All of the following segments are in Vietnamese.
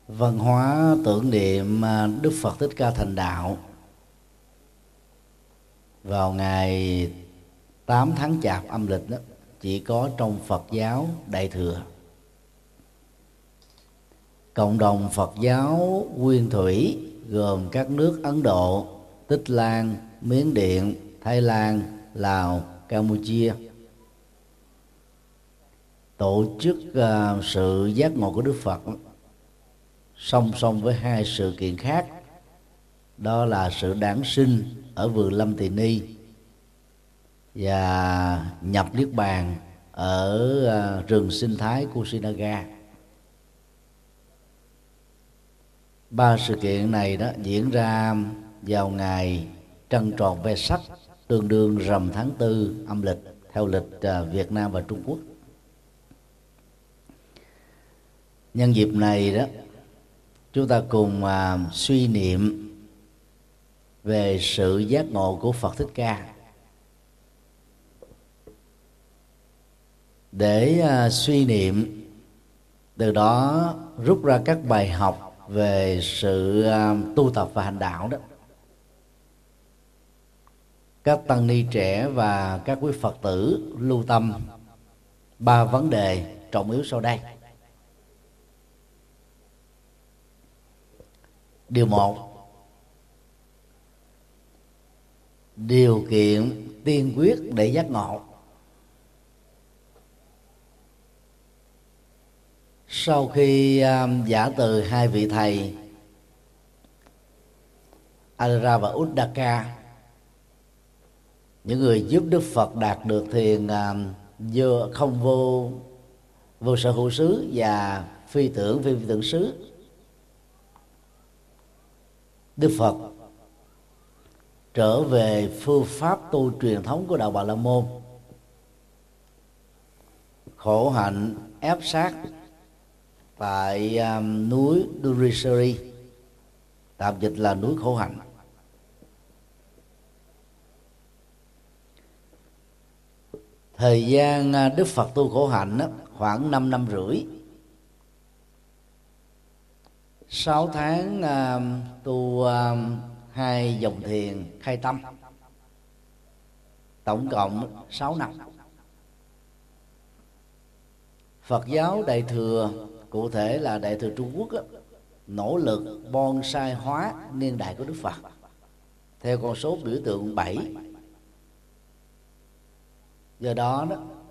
Văn hóa tưởng niệm Đức Phật Thích Ca thành đạo vào ngày 8 tháng Chạp âm lịch đó chỉ có trong Phật giáo Đại Thừa. Cộng đồng Phật giáo Nguyên Thủy gồm các nước Ấn Độ, Tích Lan, Miến Điện, Thái Lan, Lào, Campuchia tổ chức sự giác ngộ của Đức Phật song song với hai sự kiện khác, đó là sự đản sinh ở vườn Lâm Tỳ Ni và nhập niết bàn ở rừng sinh thái Kusinaga. Ba sự kiện này đó diễn ra vào ngày trăng tròn Vesak, tương đương rằm tháng 4 âm lịch theo lịch Việt Nam và Trung Quốc. Nhân dịp này đó, chúng ta cùng suy niệm về sự giác ngộ của Phật Thích Ca. Để suy niệm, từ đó rút ra các bài học về sự tu tập và hành đạo đó, các tăng ni trẻ và các quý Phật tử lưu tâm ba vấn đề trọng yếu sau đây. Điều 1, điều kiện tiên quyết để giác ngộ. Sau khi giả từ hai vị thầy Adara và Uddaka, những người giúp Đức Phật đạt được thiền không vô sở hữu xứ và phi tưởng xứ, Đức Phật trở về phương pháp tu truyền thống của đạo Bà La Môn, khổ hạnh ép sát tại núi Durisari, tạm dịch là núi khổ hạnh. Thời gian Đức Phật tu khổ hạnh khoảng 5 năm rưỡi. 6 tháng tu 2 dòng thiền khai tâm, tổng cộng 6 năm. Phật giáo Đại Thừa, cụ thể là Đại Thừa Trung Quốc nỗ lực bonsai hóa niên đại của Đức Phật theo con số biểu tượng 7. Do đó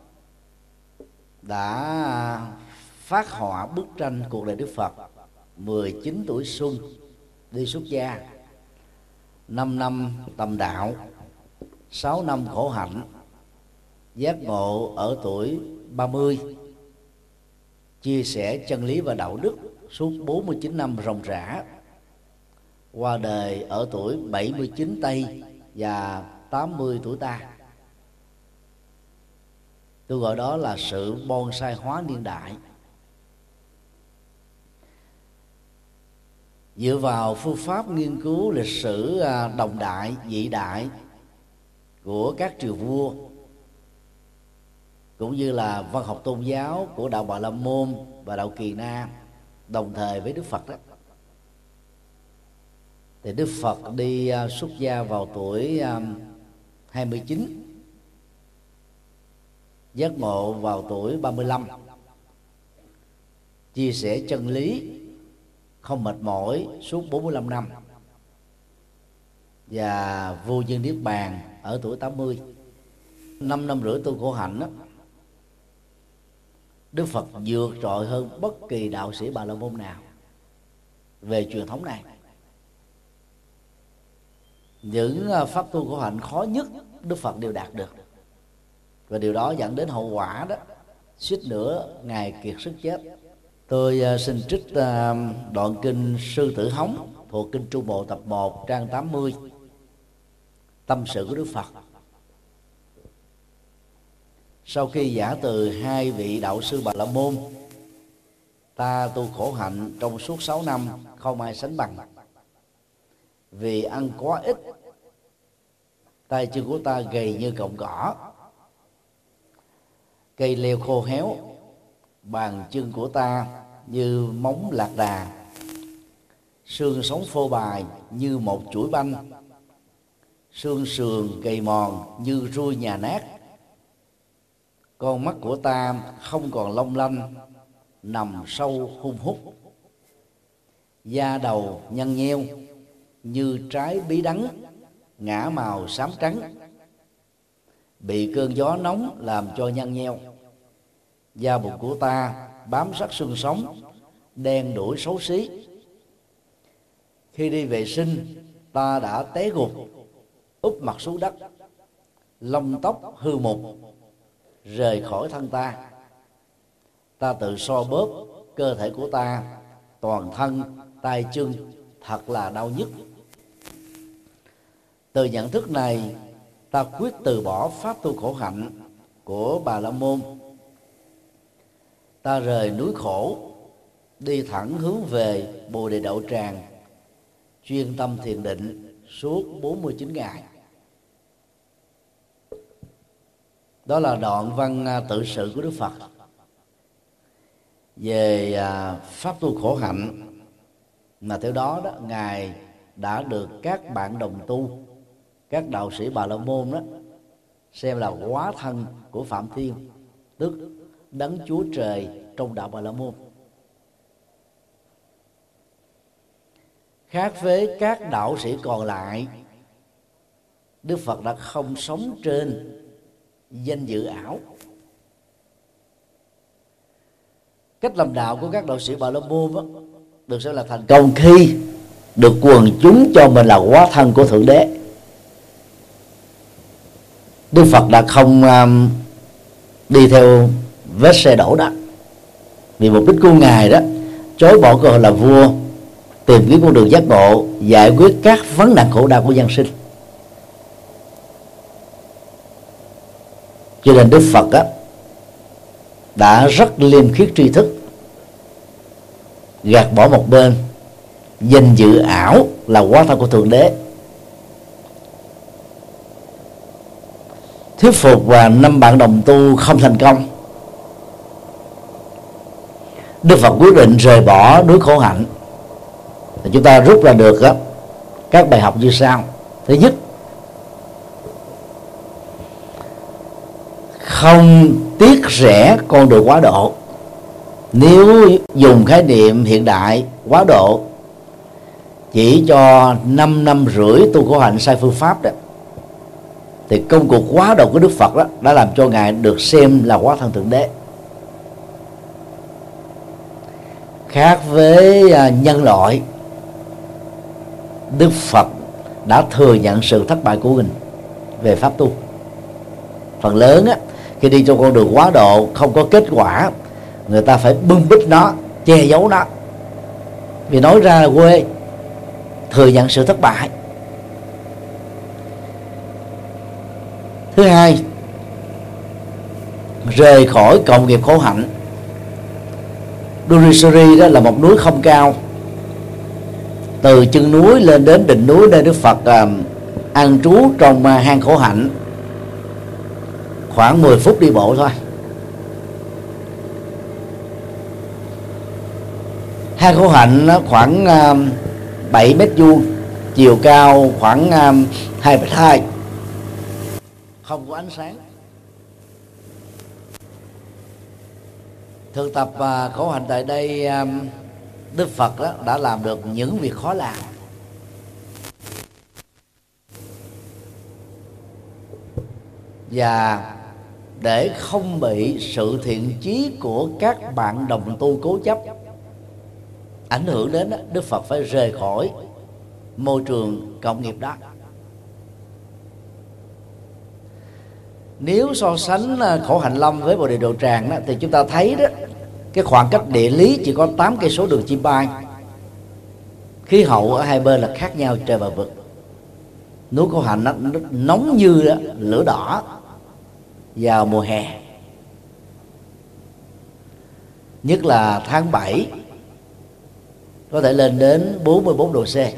đã phát họa bức tranh cuộc đời Đức Phật: 19 tuổi xuân đi xuất gia, 5 năm tầm đạo, 6 năm khổ hạnh, giác ngộ ở tuổi 30, chia sẻ chân lý và đạo đức suốt 49 năm ròng rã, qua đời ở tuổi 79 Tây và 80 tuổi Ta. Tôi gọi đó là sự bonsai hóa niên đại. Dựa vào phương pháp nghiên cứu lịch sử đồng đại, vị đại của các triều vua, cũng như là văn học tôn giáo của đạo Bà La Môn và đạo Kỳ Na đồng thời với Đức Phật đó, thì Đức Phật đi xuất gia vào tuổi 29, giác ngộ vào tuổi 35, chia sẻ chân lý không mệt mỏi suốt 45 năm và vô nhân niết bàn ở tuổi 80. 5 năm rưỡi tu khổ hạnh đó, Đức Phật vượt trội hơn bất kỳ đạo sĩ Bà La Môn nào về truyền thống này. Những pháp tu khổ hạnh khó nhất Đức Phật đều đạt được, và điều đó dẫn đến hậu quả đó suýt nữa Ngài kiệt sức chết. Tôi xin trích đoạn kinh Sư Tử Hống thuộc kinh Trung Bộ tập 1 trang 80, tâm sự của Đức Phật. Sau khi giả từ hai vị đạo sư Bà La Môn, ta tu khổ hạnh trong suốt 6 năm không ai sánh bằng. Vì ăn quá ít, tay chân của ta gầy như cọng cỏ, cây leo khô héo, bàn chân của ta như móng lạc đà, xương sống phô bài như một chuỗi banh, xương sườn gầy mòn như ruồi nhà nát. Con mắt của ta không còn long lanh, nằm sâu hun hút. Da đầu nhăn nheo như trái bí đắng, ngả màu xám trắng, bị cơn gió nóng làm cho nhăn nheo. Da bụng của ta bám sát xương sống, đen đủi xấu xí. Khi đi vệ sinh, ta đã té gục, úp mặt xuống đất, lông tóc hư mục rời khỏi thân ta. Ta tự so bóp cơ thể của ta, toàn thân, tay chân thật là đau nhức. Từ nhận thức này, ta quyết từ bỏ pháp tu khổ hạnh của Bà La Môn. Ta rời núi khổ, đi thẳng hướng về Bồ Đề Đậu Tràng, chuyên tâm thiền định suốt 49 ngày. Đó là đoạn văn tự sự của Đức Phật về pháp tu khổ hạnh, mà theo đó Ngài đã được các bạn đồng tu, các đạo sĩ Bà La Môn xem là hóa thân của Phạm Thiên, tức Đấng Chúa Trời trong đạo Bà La Môn. Khác với các đạo sĩ còn lại, Đức Phật đã không sống trên danh dự ảo. Cách làm đạo của các đạo sĩ Bà La Môn được xem là thành công khi được quần chúng cho mình là hóa thân của Thượng Đế. Đức Phật đã không đi theo vết xe đổ đó, vì mục đích của Ngài đó chối bỏ cơ hội là vua, tìm kiếm con đường giác ngộ, giải quyết các vấn nạn khổ đau của nhân sinh. Cho nên Đức Phật đã rất liêm khiết tri thức, gạt bỏ một bên danh dự ảo là hóa thân của Thượng Đế. Thuyết phục và 5 bạn đồng tu không thành công, Đức Phật quyết định rời bỏ núi khổ hạnh. Thì chúng ta rút ra được các bài học như sau. Thứ nhất, không tiếc rẻ con đường quá độ. Nếu dùng khái niệm hiện đại, quá độ chỉ cho 5 năm rưỡi tu khổ hạnh sai phương pháp đó, thì công cuộc quá độ của Đức Phật đó đã làm cho Ngài được xem là hóa thân Thượng Đế. Khác với nhân loại, Đức Phật đã thừa nhận sự thất bại của mình về pháp tu. Phần lớn khi đi trong con đường quá độ không có kết quả, người ta phải bưng bít nó, che giấu nó, vì nói ra là quê, thừa nhận sự thất bại. Thứ hai, rời khỏi cộng nghiệp khổ hạnh. Durisuri đó là một núi không cao, từ chân núi lên đến đỉnh núi nơi Đức Phật an trú trong hang khổ hạnh khoảng 10 phút đi bộ thôi. Hang khổ hạnh khoảng 7 mét vuông, chiều cao khoảng 2,2 m, không có ánh sáng. Thực tập khổ hạnh tại đây, Đức Phật đã làm được những việc khó làm. Và để không bị sự thiện chí của các bạn đồng tu cố chấp ảnh hưởng đến, Đức Phật phải rời khỏi môi trường cộng nghiệp đó. Nếu so sánh khổ hạnh lâm với Bồ Đề Đậu Tràng đó, thì chúng ta thấy đó, cái khoảng cách địa lý chỉ có 8 cây số đường chim bay. Khí hậu ở hai bên là khác nhau trời và vực. Núi khổ hạnh nó nóng như đó, lửa đỏ vào mùa hè, nhất là tháng 7 có thể lên đến 44 độ C.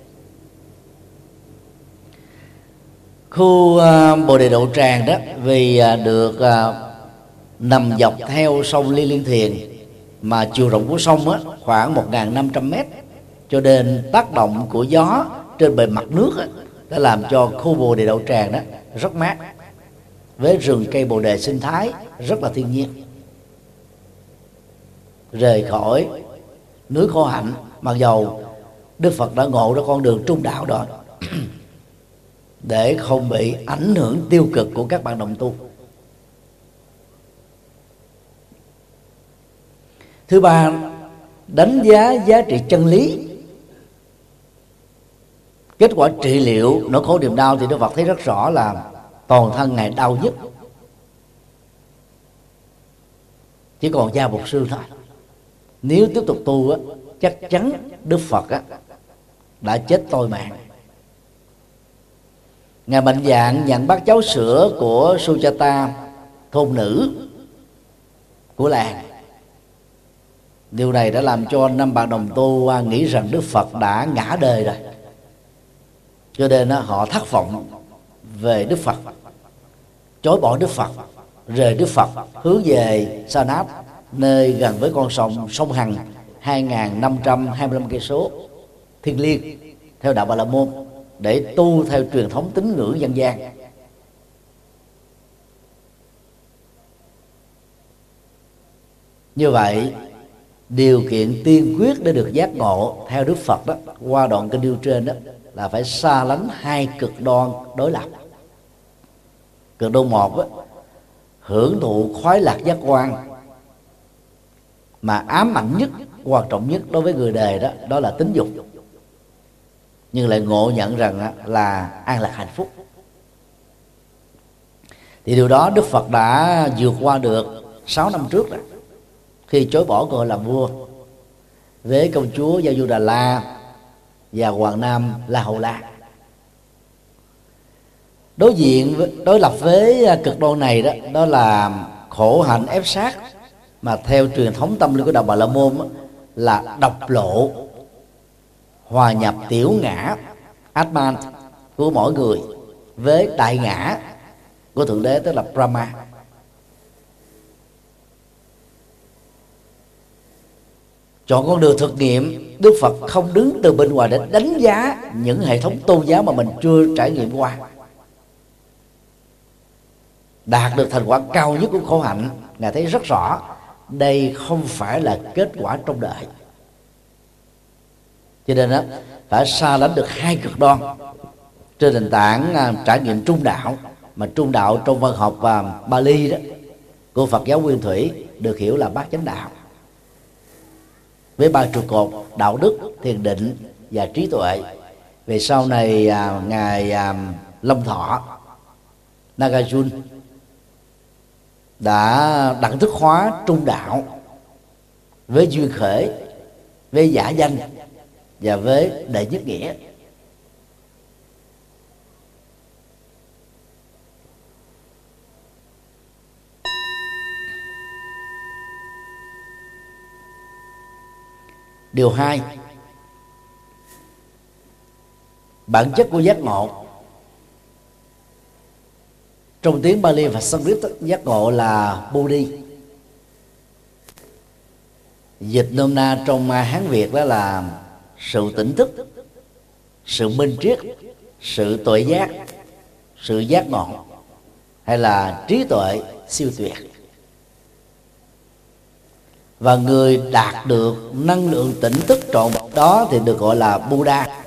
Khu Bồ Đề Đậu Tràng đó vì được nằm dọc theo sông Ly Liên Thiền, mà chiều rộng của sông khoảng 1.500 m, cho nên tác động của gió trên bề mặt nước đã làm cho khu bồ đề đậu tràng đó rất mát, với rừng cây bồ đề sinh thái rất là thiên nhiên. Rời khỏi núi khổ hạnh, mặc dầu Đức Phật đã ngộ ra con đường trung đạo đó để không bị ảnh hưởng tiêu cực của các bạn đồng tu. Thứ ba, đánh giá giá trị chân lý. Kết quả trị liệu nỗi khổ niềm đau thì Đức Phật thấy rất rõ là toàn thân Ngài đau nhất, chỉ còn da bọc xương thôi. Nếu tiếp tục tu chắc chắn Đức Phật đã chết tôi mạng. Ngài mạnh dạn nhận bát cháo sữa của Sujata, thôn nữ của làng. Điều này đã làm cho năm bạn đồng tu nghĩ rằng Đức Phật đã ngã đời rồi, cho nên họ thất vọng về Đức Phật, chối bỏ Đức Phật, rời Đức Phật hướng về Sa Nát, nơi gần với con sông Hằng 2.525 cây số thiêng liêng theo đạo Bà La Môn, để tu theo truyền thống tín ngưỡng dân gian. Như vậy, điều kiện tiên quyết để được giác ngộ theo Đức Phật đó, qua đoạn kinh điêu trên đó, là phải xa lánh hai cực đoan đối lập. Cực đoan một đó, hưởng thụ khoái lạc giác quan, mà ám ảnh nhất, quan trọng nhất đối với người đời đó, đó là tính dục, nhưng lại ngộ nhận rằng là an lạc hạnh phúc. Thì điều đó Đức Phật đã vượt qua được 6 năm trước rồi, khi chối bỏ cơ hội làm vua với công chúa Gia Du Đà La và hoàng nam La Hầu La. Đối lập với cực đoan này đó, đó là khổ hạnh ép sát, mà theo truyền thống tâm linh của đạo Bà La Môn là độc lộ, hòa nhập tiểu ngã Atman của mỗi người với đại ngã của Thượng Đế, tức là Brahma. Chọn con đường thực nghiệm, Đức Phật không đứng từ bên ngoài để đánh giá những hệ thống tôn giáo mà mình chưa trải nghiệm qua. Đạt được thành quả cao nhất của khổ hạnh, Ngài thấy rất rõ đây không phải là kết quả trong đời, cho nên đó phải xa lánh được hai cực đoan trên nền tảng trải nghiệm trung đạo. Mà trung đạo trong văn học và Bali đó của Phật giáo Nguyên Thủy được hiểu là bát chánh đạo, với ba trụ cột đạo đức, thiền định và trí tuệ. Về sau này ngài Long Thọ Nagarjuna đã đẳng thức hóa trung đạo với duyên khởi, với giả danh và với đệ nhất nghĩa. Điều 2, bản chất của giác ngộ. Trong tiếng Bali và Sanskrit, giác ngộ là Bodhi. Dịch nôm na trong Hán Việt đó là sự tỉnh thức, sự minh triết, sự tuệ giác, sự giác ngộ, hay là trí tuệ siêu tuyệt. Và người đạt được năng lượng tỉnh thức trọn vẹn đó thì được gọi là Buddha.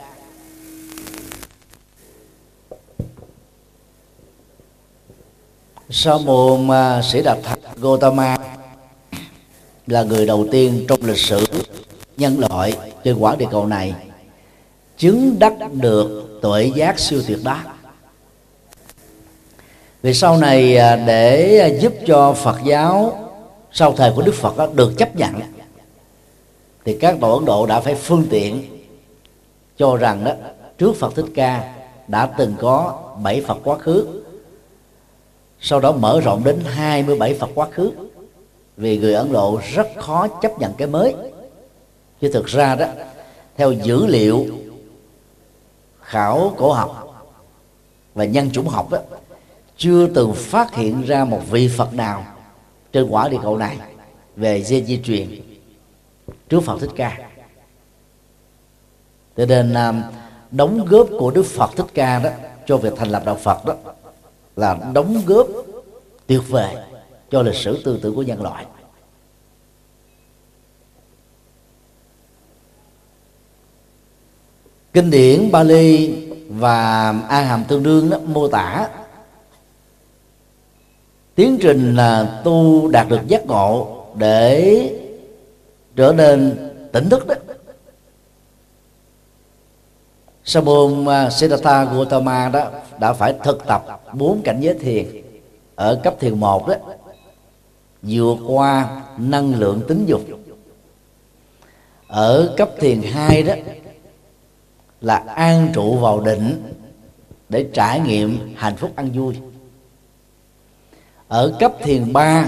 Sa môn Siddhartha Gautama là người đầu tiên trong lịch sử nhân loại trên quả địa cầu này chứng đắc được tuệ giác siêu tuyệt đó. Vì sau này để giúp cho Phật giáo sau thời của Đức Phật được chấp nhận, thì các tổ Ấn Độ đã phải phương tiện cho rằng đó trước Phật Thích Ca đã từng có 7 Phật quá khứ, sau đó mở rộng đến 27 Phật quá khứ, vì người Ấn Độ rất khó chấp nhận cái mới. Chứ thực ra đó, theo dữ liệu khảo cổ học và nhân chủng học đó, chưa từng phát hiện ra một vị Phật nào trên quả địa cầu này về gen di truyền trước Phật Thích Ca. Cho nên đóng góp của Đức Phật Thích Ca đó cho việc thành lập đạo Phật đó là đóng góp tuyệt vời cho lịch sử tư tưởng của nhân loại. Kinh điển Bali và A Hàm Tương Đương đó mô tả tiến trình là tu đạt được giác ngộ để trở nên tỉnh thức đó. Sa môn Siddhartha Gautama đó đã phải thực tập 4 cảnh giới thiền. Ở cấp thiền 1 đó vượt qua năng lượng tính dục. Ở cấp thiền 2 đó là an trụ vào định để trải nghiệm hạnh phúc an vui. Ở cấp thiền 3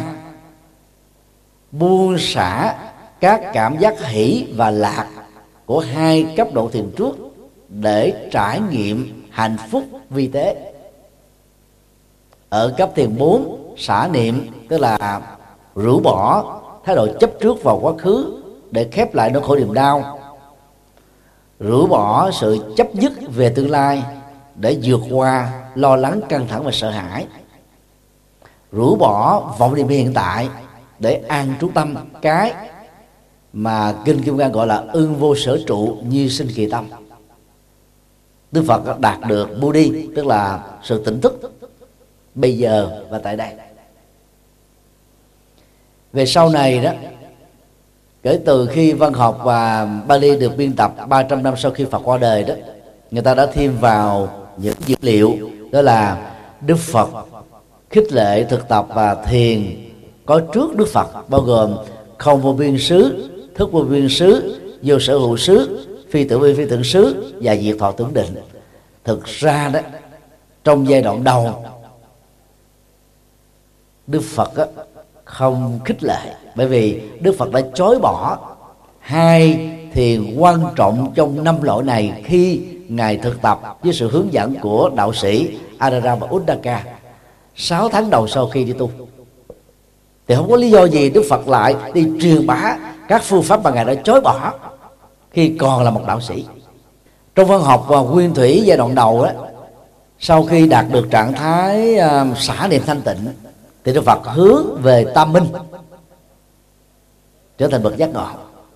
buông xả các cảm giác hỷ và lạc của 2 cấp độ thiền trước để trải nghiệm hạnh phúc vi tế. Ở cấp thiền 4 xả niệm, tức là rũ bỏ thái độ chấp trước vào quá khứ để khép lại nỗi khổ niềm đau, rũ bỏ sự chấp nhất về tương lai để vượt qua lo lắng, căng thẳng và sợ hãi, rũ bỏ vọng niệm hiện tại để an trú tâm, cái mà Kinh Kim Cang gọi là ưng vô sở trụ, như sinh kỳ tâm. Đức Phật đạt được Buddhi, tức là sự tỉnh thức bây giờ và tại đây. Về sau này đó, kể từ khi văn học và Bali được biên tập 300 năm sau khi Phật qua đời đó, người ta đã thêm vào những dữ liệu, đó là Đức Phật khích lệ thực tập và thiền có trước Đức Phật, bao gồm không vô biên xứ, thức vô biên xứ, vô sở hữu xứ, phi tử vi phi tưởng xứ và diệt thọ tưởng định. Thực ra đó, trong giai đoạn đầu Đức Phật đó không khích lệ, bởi vì Đức Phật đã chối bỏ 2 thiền quan trọng trong 5 loại này khi Ngài thực tập với sự hướng dẫn của đạo sĩ Adara và Uddaka 6 tháng đầu sau khi đi tu. Thì không có lý do gì Đức Phật lại đi truyền bá các phương pháp mà Ngài đã chối bỏ khi còn là một đạo sĩ. Trong văn học và nguyên thủy giai đoạn đầu đó, sau khi đạt được trạng thái xả niệm thanh tịnh, thì Đức Phật hướng về tam minh, trở thành bậc giác ngộ.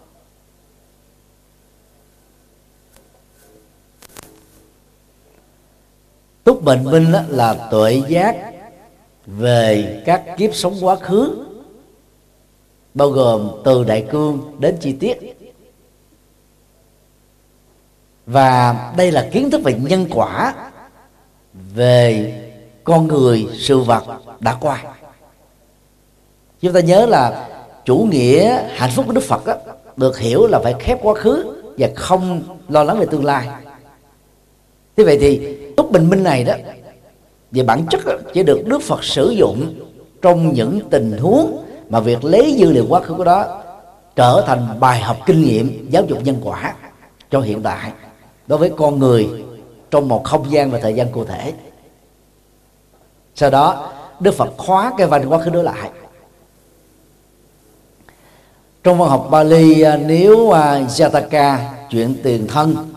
Túc mệnh minh là tuệ giác về các kiếp sống quá khứ, bao gồm từ đại cương đến chi tiết. Và đây là kiến thức về nhân quả, về con người, sự vật đã qua. Chúng ta nhớ là chủ nghĩa hạnh phúc của Đức Phật đó, được hiểu là phải khép quá khứ và không lo lắng về tương lai. Thế vậy thì túc bình minh này đó, về bản chất đó, chỉ được Đức Phật sử dụng trong những tình huống mà việc lấy dữ liệu quá khứ của đó trở thành bài học kinh nghiệm giáo dục nhân quả cho hiện tại đối với con người trong một không gian và thời gian cụ thể. Sau đó Đức Phật khóa cái văn quá khứ đó lại. Trong văn học Bali, nếu Jataka, chuyện tiền thân,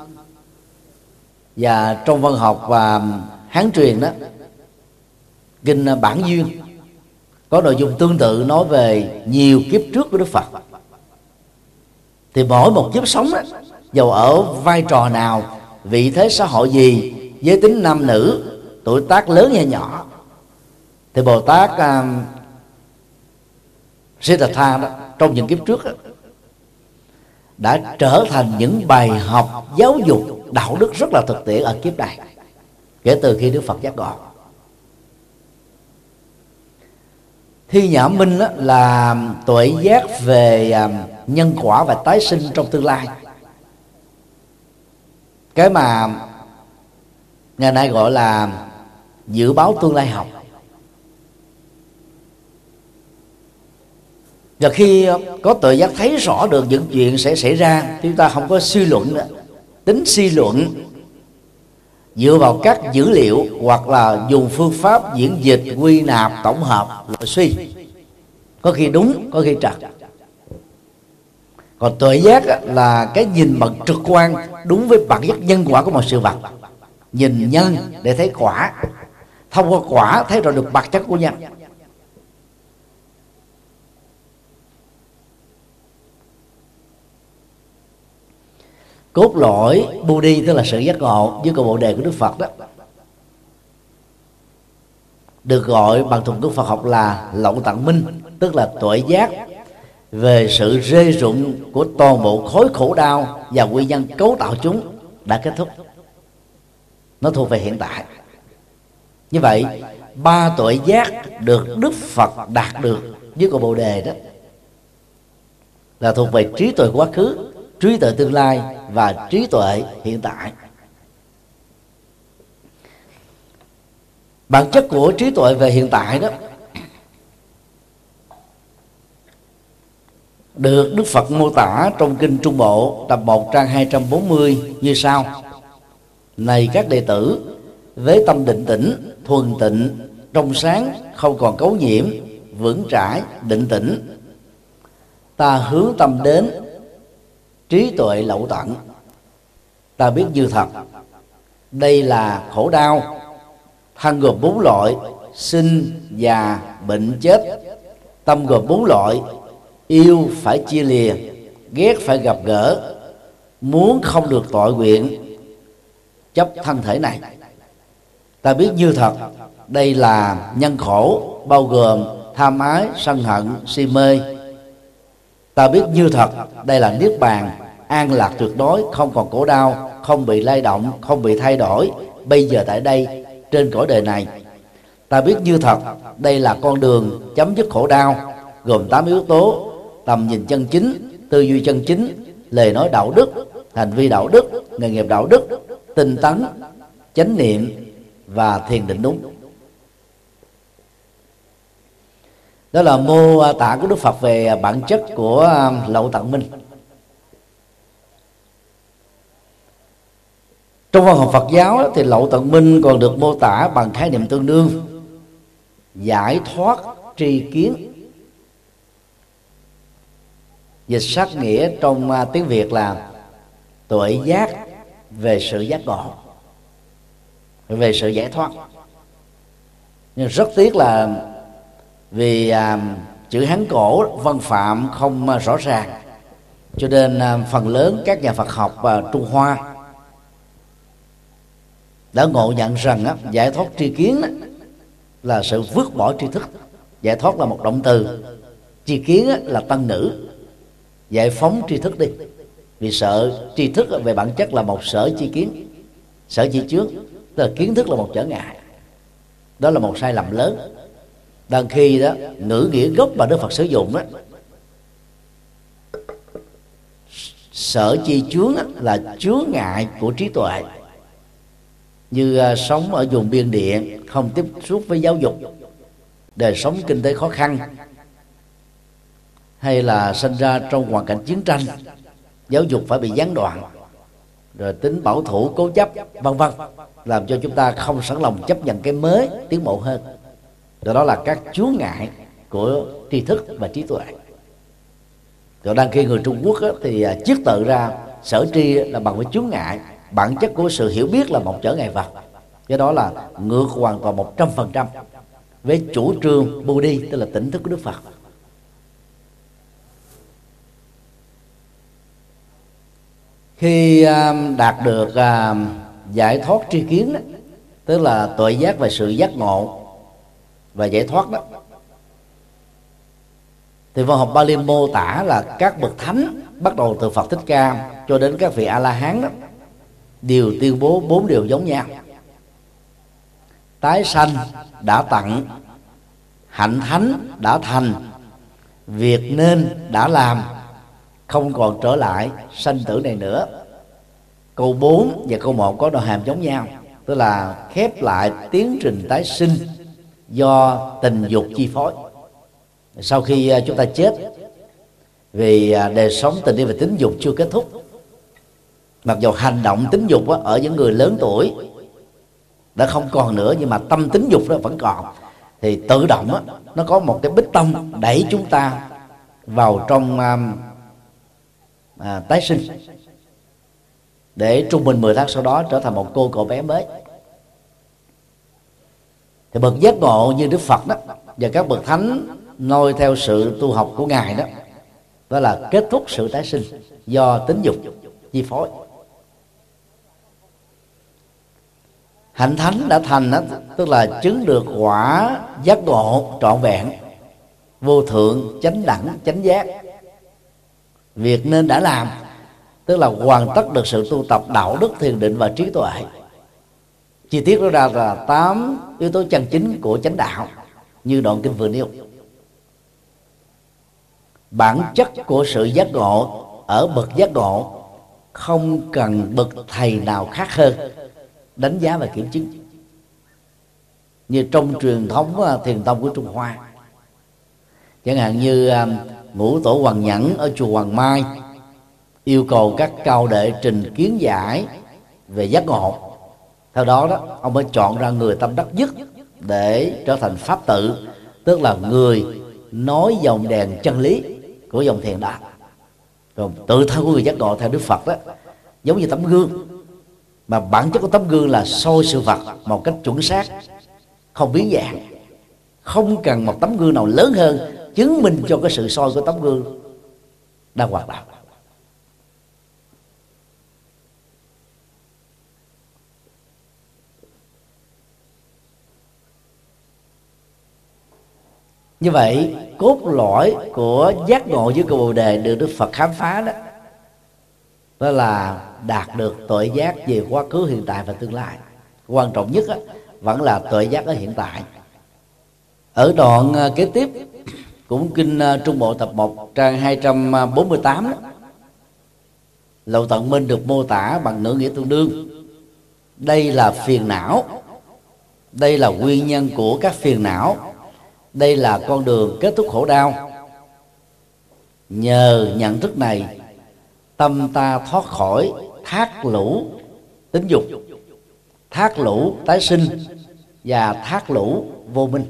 và trong văn học và Hán truyền đó, kinh Bản Duyên, có nội dung tương tự nói về nhiều kiếp trước của Đức Phật. Thì mỗi một kiếp sống đó, dầu ở vai trò nào, vị thế xã hội gì, giới tính nam nữ, tuổi tác lớn hay nhỏ, thì Bồ Tát Siddhartha đó, trong những kiếp trước đó, đã trở thành những bài học giáo dục đạo đức rất là thực tiễn ở kiếp này, kể từ khi Đức Phật giác ngộ. Thi Nhã Minh là tuệ giác về nhân quả và tái sinh trong tương lai, cái mà ngày nay gọi là dự báo tương lai học. Và khi có tuệ giác thấy rõ được những chuyện sẽ xảy ra, chúng ta không có suy luận nữa. Tính suy luận dựa vào các dữ liệu hoặc là dùng phương pháp diễn dịch, quy nạp, tổng hợp, loại suy, có khi đúng, có khi trật. Còn tuệ giác là cái nhìn bằng trực quan đúng với bản chất nhân quả của một sự vật, nhìn nhân để thấy quả, thông qua quả thấy rõ được bản chất của nhân. Cốt lõi Budi tức là sự giác ngộ với câu Bồ đề của Đức Phật đó, được gọi bằng thuật ngữ Phật học là lậu tận minh, tức là tuệ giác về sự rơi rụng của toàn bộ khối khổ đau và nguyên nhân cấu tạo chúng đã kết thúc. Nó thuộc về hiện tại. Như vậy, ba tuệ giác được Đức Phật đạt được với câu Bồ đề đó là thuộc về trí tuệ quá khứ, trí tuệ tương lai và trí tuệ hiện tại. Bản chất của trí tuệ về hiện tại đó được Đức Phật mô tả trong Kinh Trung Bộ tập 1 trang 240 như sau: Này các đệ tử, với tâm định tĩnh, thuần tịnh, trong sáng, không còn cấu nhiễm, vững trãi, định tĩnh, ta hướng tâm đến trí tuệ lậu tận. Ta biết như thật, đây là khổ đau, thân gồm 4 loại: sinh, già, bệnh, chết. Tâm gồm 4 loại: yêu phải chia lìa, ghét phải gặp gỡ, muốn không được tội nguyện, chấp thân thể này. Ta biết như thật, đây là nhân khổ, bao gồm tham ái, sân hận, si mê. Ta biết như thật, đây là niết bàn, an lạc tuyệt đối, không còn khổ đau, không bị lay động, không bị thay đổi, bây giờ tại đây, trên cõi đời này. Ta biết như thật, đây là con đường chấm dứt khổ đau, gồm 8 yếu tố: tầm nhìn chân chính, tư duy chân chính, lời nói đạo đức, hành vi đạo đức, nghề nghiệp đạo đức, tinh tấn, chánh niệm và thiền định đúng. Đó là mô tả của Đức Phật về bản chất của lậu tận minh. Trong văn học Phật giáo thì lậu tận minh còn được mô tả bằng khái niệm tương đương: giải thoát tri kiến. Dịch sát nghĩa trong tiếng Việt là tuệ giác về sự giác ngộ, về sự giải thoát. Nhưng rất tiếc là vì chữ Hán cổ văn phạm không rõ ràng, cho nên phần lớn các nhà Phật học Trung Hoa đã ngộ nhận rằng giải thoát tri kiến là sự vứt bỏ tri thức. Giải thoát là một động từ, tri kiến là tân ngữ. Giải phóng tri thức đi, vì sợ tri thức về bản chất là một sở chi kiến, sở chi chướng, tức là kiến thức là một trở ngại. Đó là một sai lầm lớn. Đang khi đó ngữ nghĩa gốc mà Đức Phật sử dụng đó, sở chi chướng là chướng ngại của trí tuệ, như sống ở vùng biên địa, không tiếp xúc với giáo dục, đời sống kinh tế khó khăn, hay là sinh ra trong hoàn cảnh chiến tranh, giáo dục phải bị gián đoạn, rồi tính bảo thủ cố chấp vân vân, làm cho chúng ta không sẵn lòng chấp nhận cái mới, tiến bộ hơn. Đó là các chướng ngại của tri thức và trí tuệ. Còn đang khi người Trung Quốc thì chiết tự ra sở tri là bằng với chướng ngại, bản chất của sự hiểu biết là một trở ngại vật. Cái đó là ngược hoàn toàn 100% với chủ trương Budi, tức là tỉnh thức của Đức Phật. Khi đạt được giải thoát tri kiến đó, tức là tuệ giác về sự giác ngộ và giải thoát đó, thì văn học Pali mô tả là các bậc thánh bắt đầu từ Phật Thích Ca cho đến các vị A La Hán đó đều tuyên bố 4 điều giống nhau: tái sanh đã tặng, hạnh thánh đã thành, việc nên đã làm, không còn trở lại sanh tử này nữa. Câu 4 và câu 1 có nội hàm giống nhau, tức là khép lại tiến trình tái sinh do tình dục chi phối. Sau khi chúng ta chết, vì đời sống tình yêu và tính dục chưa kết thúc, mặc dù hành động tính dục ở những người lớn tuổi đã không còn nữa, nhưng mà tâm tính dục đó vẫn còn, thì tự động nó có một cái bích tông đẩy chúng ta vào trong tái sinh, để trung bình 10 tháng sau đó trở thành một cô cậu bé mới. Thì bậc giác ngộ như Đức Phật đó và các bậc thánh noi theo sự tu học của ngài đó, đó là kết thúc sự tái sinh do tính dục chi phối. Hạnh thánh đã thành đó, tức là chứng được quả giác ngộ trọn vẹn, vô thượng, chánh đẳng, chánh giác. Việc nên đã làm tức là hoàn tất được sự tu tập đạo đức, thiền định và trí tuệ. Chi tiết đó ra là 8 yếu tố chân chính của chánh đạo như đoạn kinh vừa nêu. Bản chất của sự giác ngộ ở bậc giác ngộ không cần bậc thầy nào khác hơn đánh giá và kiểm chứng, như trong truyền thống thiền tông của Trung Hoa. Chẳng hạn như Ngũ Tổ Hoàng Nhẫn ở chùa Hoàng Mai yêu cầu các cao đệ trình kiến giải về giác ngộ. Theo đó ông mới chọn ra người tâm đắc nhất để trở thành pháp tự, tức là người nói dòng đèn chân lý của dòng thiền đó. Còn tự thân của người giác ngộ theo Đức Phật đó giống như tấm gương, mà bản chất của tấm gương là soi sự vật một cách chuẩn xác, không biến dạng. Không cần một tấm gương nào lớn hơn chứng minh cho cái sự soi của tấm gương đang hoạt động. Như vậy, cốt lõi của giác ngộ dưới cầu Bồ Đề được Đức Phật khám phá đó, đó là đạt được tuệ giác về quá khứ, hiện tại và tương lai. Quan trọng nhất vẫn là tuệ giác ở hiện tại. Ở đoạn kế tiếp cũng kinh Trung Bộ tập 1 trang 248 đó, Lậu Tận Minh được mô tả bằng ngữ nghĩa tương đương. Đây là phiền não, đây là nguyên nhân của các phiền não, đây là con đường kết thúc khổ đau. Nhờ nhận thức này, tâm ta thoát khỏi thác lũ tính dục, thác lũ tái sinh và thác lũ vô minh.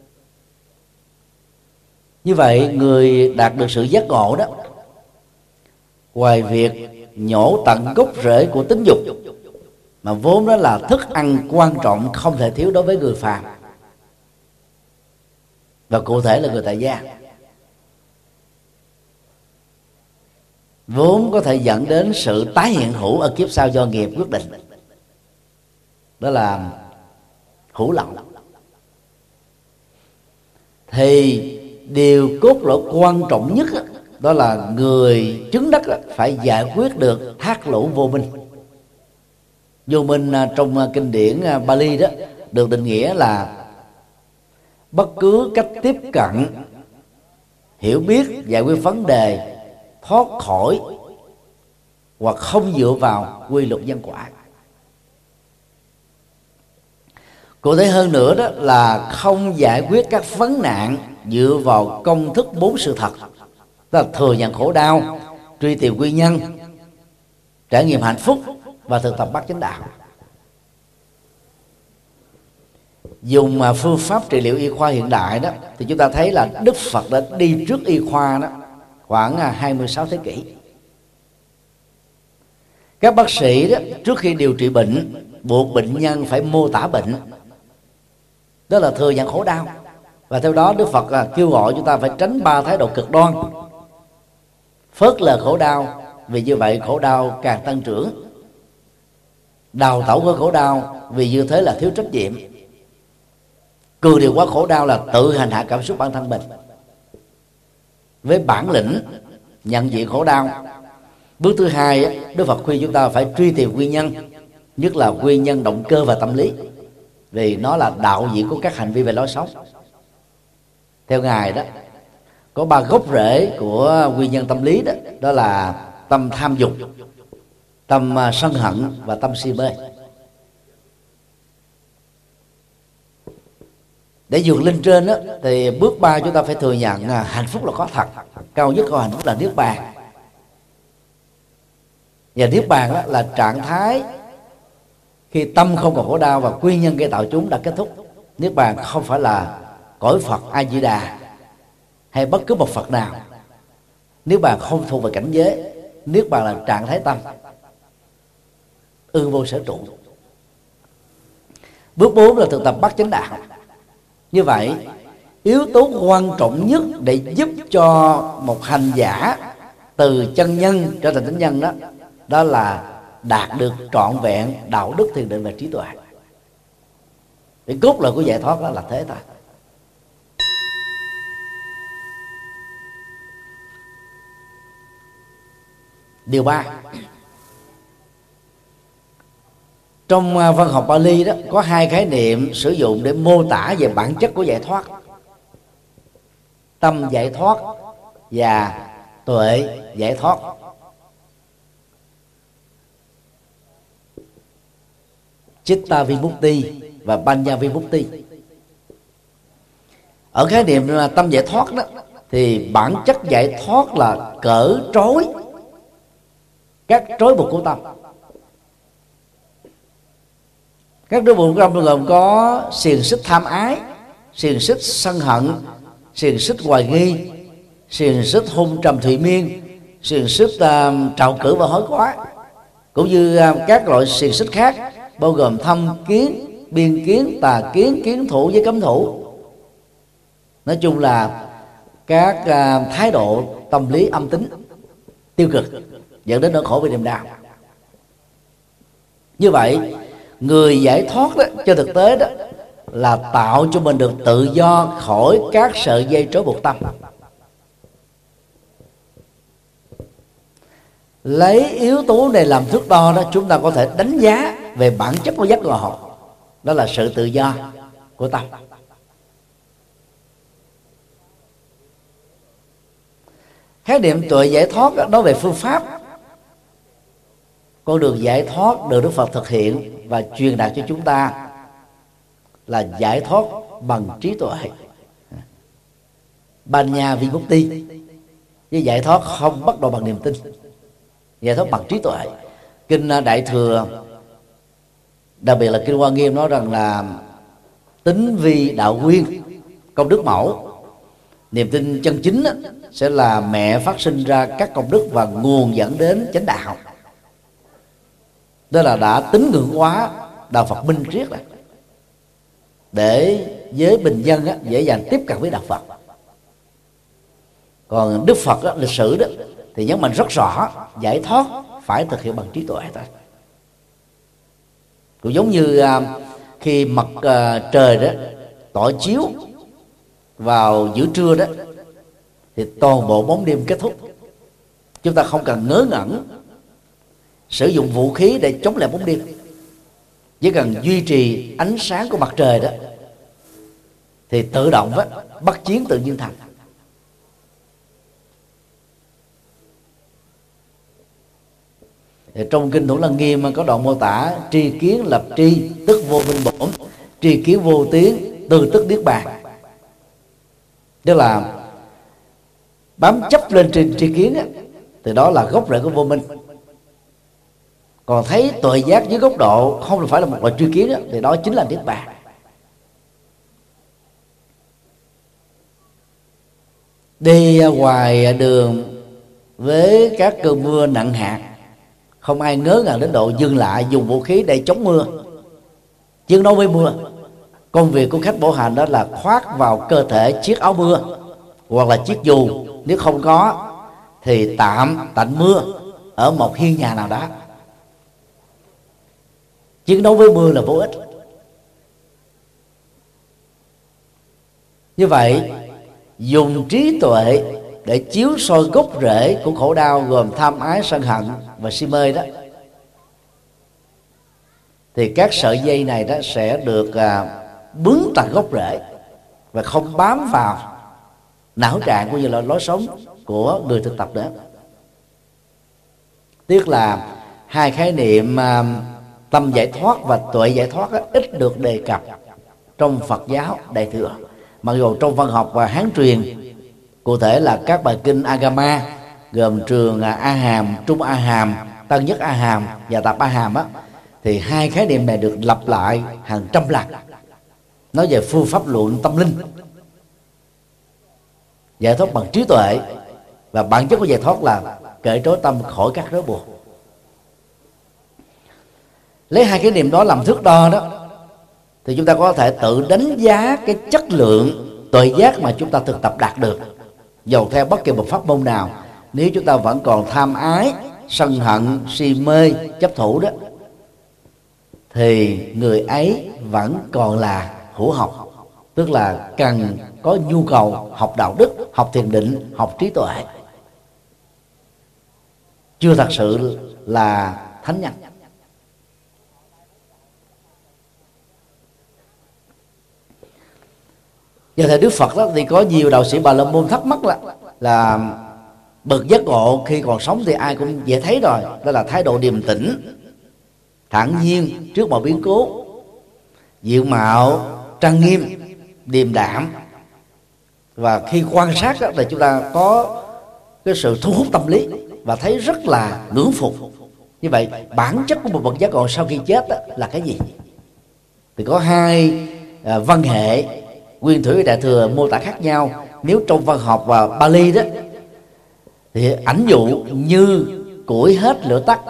Như vậy, người đạt được sự giác ngộ đó, ngoài việc nhổ tận gốc rễ của tính dục, mà vốn đó là thức ăn quan trọng không thể thiếu đối với người phàm, và cụ thể là người tại gia, vốn có thể dẫn đến sự tái hiện hữu ở kiếp sau do nghiệp quyết định, đó là hữu lậu. Thì điều cốt lõi quan trọng nhất đó là người chứng đắc phải giải quyết được thác lũ vô minh. Vô minh trong kinh điển Bali đó được định nghĩa là bất cứ cách tiếp cận, hiểu biết, giải quyết vấn đề, thoát khỏi hoặc không dựa vào quy luật nhân quả. Cụ thể hơn nữa đó là không giải quyết các vấn nạn dựa vào công thức 4 sự thật, tức là thừa nhận khổ đau, truy tìm nguyên nhân, trải nghiệm hạnh phúc và thực tập bát chánh đạo. Dùng phương pháp trị liệu y khoa hiện đại đó, thì chúng ta thấy là Đức Phật đã đi trước y khoa đó khoảng 26 thế kỷ. Các bác sĩ đó, trước khi điều trị bệnh, buộc bệnh nhân phải mô tả bệnh, đó là thừa nhận khổ đau. Và theo đó Đức Phật kêu gọi chúng ta phải tránh 3 thái độ cực đoan: phớt lờ khổ đau, vì như vậy khổ đau càng tăng trưởng; đào tẩu với khổ đau, vì như thế là thiếu trách nhiệm; cường điều quá khổ đau là tự hành hạ cảm xúc bản thân mình. Với bản lĩnh nhận diện khổ đau, bước thứ hai, Đức Phật khuyên chúng ta phải truy tìm nguyên nhân, nhất là nguyên nhân động cơ và tâm lý, vì nó là đạo diễn của các hành vi về lối sống. Theo Ngài đó, có 3 gốc rễ của nguyên nhân tâm lý đó, đó là tâm tham dục, tâm sân hận và tâm si mê. Để vượt lên trên đó, thì bước 3 chúng ta phải thừa nhận hạnh phúc là có thật. Cao nhất của hạnh phúc là niết bàn. Và niết bàn đó là trạng thái khi tâm không còn khổ đau và nguyên nhân gây tạo chúng đã kết thúc. Niết bàn không phải là cõi Phật A Di Đà hay bất cứ một Phật nào. Niết bàn không thuộc về cảnh giới. niết bàn là trạng thái tâm ư vô sở trụ. Bước 4 là thực tập bát chánh đạo. Như vậy yếu tố quan trọng nhất để giúp cho một hành giả từ chân nhân trở thành thánh nhân đó là đạt được trọn vẹn đạo đức, thiền định và trí tuệ. Cái cốt lõi của giải thoát đó là thế thôi. Điều 3, trong văn học Pali đó có hai khái niệm sử dụng để mô tả về bản chất của giải thoát: tâm giải thoát và tuệ giải thoát. Chitta Vimukti và Panya Vimukti. Ở khái niệm là tâm giải thoát đó thì bản chất giải thoát là cởi trói các trói buộc của tâm. Các trói buộc của tâm gồm có xiềng xích tham ái, xiềng xích sân hận, xiềng xích hoài nghi, xiềng xích hôn trầm thụy miên, xiềng xích trạo cử và hối quá, cũng như các loại xiềng xích khác bao gồm thâm kiến, biên kiến, tà kiến, kiến thủ với cấm thủ. Nói chung là các thái độ tâm lý âm tính tiêu cực dẫn đến nỗi khổ và niềm đau. Như vậy người giải thoát đó, trên thực tế đó là tạo cho mình được tự do khỏi các sợi dây trói buộc tâm. Lấy yếu tố này làm thước đo đó, chúng ta có thể đánh giá về bản chất của giác ngộ, đó là sự tự do của tâm. Khái niệm tuệ giải thoát nói về phương pháp, con đường giải thoát được Đức Phật thực hiện và truyền đạt cho chúng ta là giải thoát bằng trí tuệ, Panya Vimukti, với giải thoát không bắt đầu bằng niềm tin, giải thoát bằng trí tuệ. Kinh Đại Thừa, đặc biệt là kinh Hoa Nghiêm, nói rằng là tính vi đạo nguyên, công đức mẫu. Niềm tin chân chính sẽ là mẹ phát sinh ra các công đức và nguồn dẫn đến chánh đạo. Đó là đã tín ngưỡng hóa đạo Phật minh triết này, để giới bình dân dễ dàng tiếp cận với đạo Phật. Còn Đức Phật lịch sử đó thì nhấn mạnh rất rõ giải thoát phải thực hiện bằng trí tuệ thôi. Cũng giống như khi mặt trời đó tỏ chiếu vào giữa trưa đó thì toàn bộ bóng đêm kết thúc. Chúng ta không cần ngớ ngẩn sử dụng vũ khí để chống lại bóng đêm, chỉ cần duy trì ánh sáng của mặt trời đó thì tự động đó, bắt chiến tự nhiên thành. Trong kinh Thủ Lăng Nghiêm có đoạn mô tả tri kiến lập tri tức vô minh bổn, tri kiến vô tiến từ tức niết bàn. Tức là bám chấp lên trên tri kiến thì đó là gốc rễ của vô minh. Còn thấy tuệ giác dưới góc độ không phải là một loại tri kiến thì đó chính là niết bàn. Đi ngoài đường với các cơn mưa nặng hạt, không ai ngớ ngàng đến độ dừng lại dùng vũ khí để chống mưa, chiến đấu với mưa. Công việc của khách bộ hành đó là khoác vào cơ thể chiếc áo mưa hoặc là chiếc dù, nếu không có thì tạm tạnh mưa ở một hiên nhà nào đó. Chiến đấu với mưa là vô ích. Như vậy dùng trí tuệ để chiếu soi gốc rễ của khổ đau gồm tham ái, sân hận và si mê đó, thì các sợi dây này đó sẽ được bứng tận gốc rễ và không bám vào não trạng cũng như là lối sống của người thực tập nữa. Tiếc là hai khái niệm tâm giải thoát và tuệ giải thoát ít được đề cập trong Phật giáo Đại Thừa, mặc dù trong văn học và Hán truyền, cụ thể là các bài kinh Agama gồm Trường A Hàm, Trung A Hàm, Tân Nhất A Hàm và Tạp A Hàm thì hai khái niệm này được lặp lại hàng trăm lần, nói về phương pháp luận tâm linh, giải thoát bằng trí tuệ, và bản chất của giải thoát là cởi trói tâm khỏi các rối buộc. Lấy hai cái niệm đó làm thước đo đó, thì chúng ta có thể tự đánh giá cái chất lượng tuệ giác mà chúng ta thực tập đạt được. Dầu theo bất kỳ một pháp môn nào, nếu chúng ta vẫn còn tham ái, sân hận, si mê, chấp thủ đó, thì người ấy vẫn còn là hữu học, tức là cần có nhu cầu học đạo đức, học thiền định, học trí tuệ, chưa thật sự là thánh nhân. Giờ thời Đức Phật đó thì có nhiều đạo sĩ Bà La Môn thắc mắc là bậc giác ngộ khi còn sống thì ai cũng dễ thấy rồi, đó là thái độ điềm tĩnh, thản nhiên trước mọi biến cố, diện mạo trang nghiêm, điềm đạm, và khi quan sát đó, thì chúng ta có cái sự thu hút tâm lý và thấy rất là ngưỡng phục. Như vậy bản chất của một bậc giác ngộ sau khi chết đó là cái gì? Thì có hai văn hệ Nguyên Thủy và Đại Thừa mô tả khác nhau. Nếu trong văn học và Bali đó thì ảnh dụ như củi hết lửa tắt,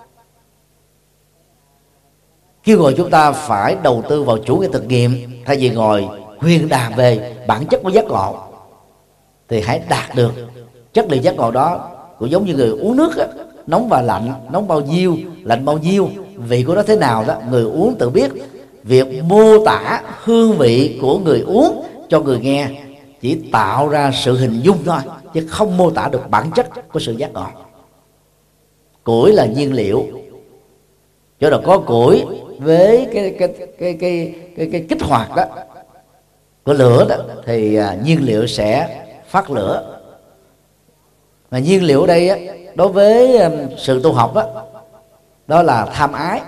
kêu gọi chúng ta phải đầu tư vào chủ nghĩa thực nghiệm thay vì ngồi huyền đàm về bản chất của giác ngộ, thì hãy đạt được chất liệu giác ngộ đó. Cũng giống như người uống nước á, nóng và lạnh, nóng bao nhiêu, lạnh bao nhiêu, vị của nó thế nào đó, người uống tự biết. Việc mô tả hương vị của người uống cho người nghe chỉ tạo ra sự hình dung thôi, chứ không mô tả được bản chất của sự giác ngộ. Củi là nhiên liệu, chỗ nào có củi với cái kích hoạt đó của lửa đó, thì nhiên liệu sẽ phát lửa. Mà nhiên liệu ở đây á, đối với sự tu học đó là tham ái,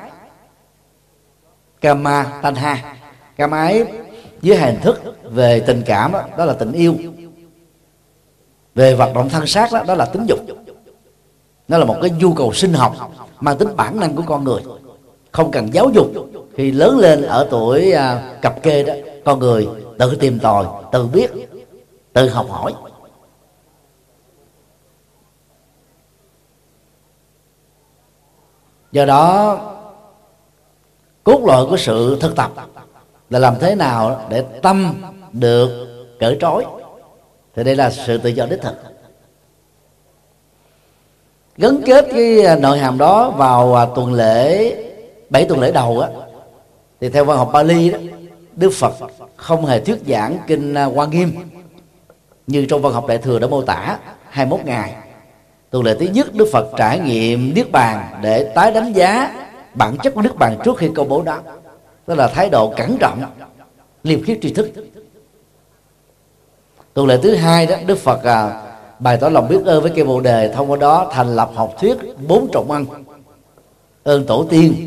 kama tanha. Kama ái dưới hình thức về tình cảm đó là tình yêu, về hoạt động thân xác đó là tính dục. Nó là một cái nhu cầu sinh học mang tính bản năng của con người, không cần giáo dục. Khi lớn lên ở tuổi cập kê đó, con người tự tìm tòi, tự biết, tự học hỏi. Do đó cốt lõi của sự thực tập là làm thế nào để tâm được cởi trói. Thì đây là sự tự do đích thực. Gắn kết cái nội hàm đó vào tuần lễ 7 tuần lễ đầu á, thì theo văn học Bali đó, Đức Phật không hề thuyết giảng kinh Hoa Nghiêm như trong văn học Đại Thừa đã mô tả 21 ngày. Tuần lễ thứ nhất, Đức Phật trải nghiệm niết bàn để tái đánh giá bản chất của niết bàn trước khi công bố đó. Đó là thái độ cẩn trọng, liêm khiết tri thức. Tuần lễ thứ hai đó, Đức Phật bày tỏ lòng biết ơn với cây Bồ Đề, thông qua đó thành lập học thuyết 4 trọng ân: ơn tổ tiên,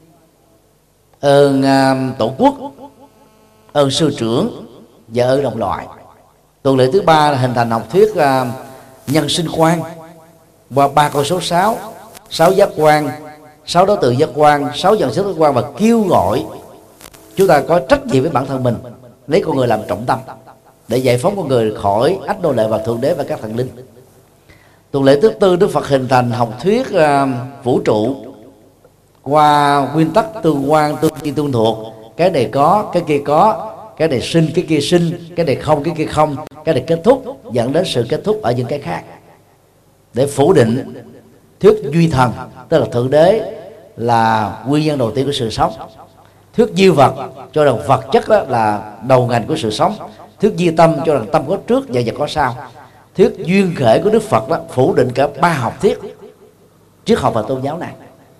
ơn tổ quốc, ơn sư trưởng và ơn đồng loại. Tuần lễ thứ ba là hình thành học thuyết nhân sinh quan qua 3 con số 6, 6 giác quan, 6 đối tượng giác quan, 6 dần số giác quan, và kêu gọi chúng ta có trách nhiệm với bản thân mình, lấy con người làm trọng tâm để giải phóng con người khỏi ách nô lệ và thượng đế và các thần linh. Tuần lễ thứ tư, Đức Phật hình thành học thuyết vũ trụ qua nguyên tắc tương quan, tương nhiên, tương thuộc. Cái này có, cái kia có, cái này sinh, cái kia sinh, cái này không, cái kia không, cái này kết thúc, dẫn đến sự kết thúc ở những cái khác, để phủ định thuyết duy thần, tức là thượng đế là nguyên nhân đầu tiên của sự sống. Thuyết duy vật cho rằng vật chất đó là đầu ngành của sự sống. Thuyết duy tâm cho rằng tâm có trước và vật có sau. Thuyết duyên khởi của Đức Phật đó phủ định cả 3 học thuyết triết học và tôn giáo này.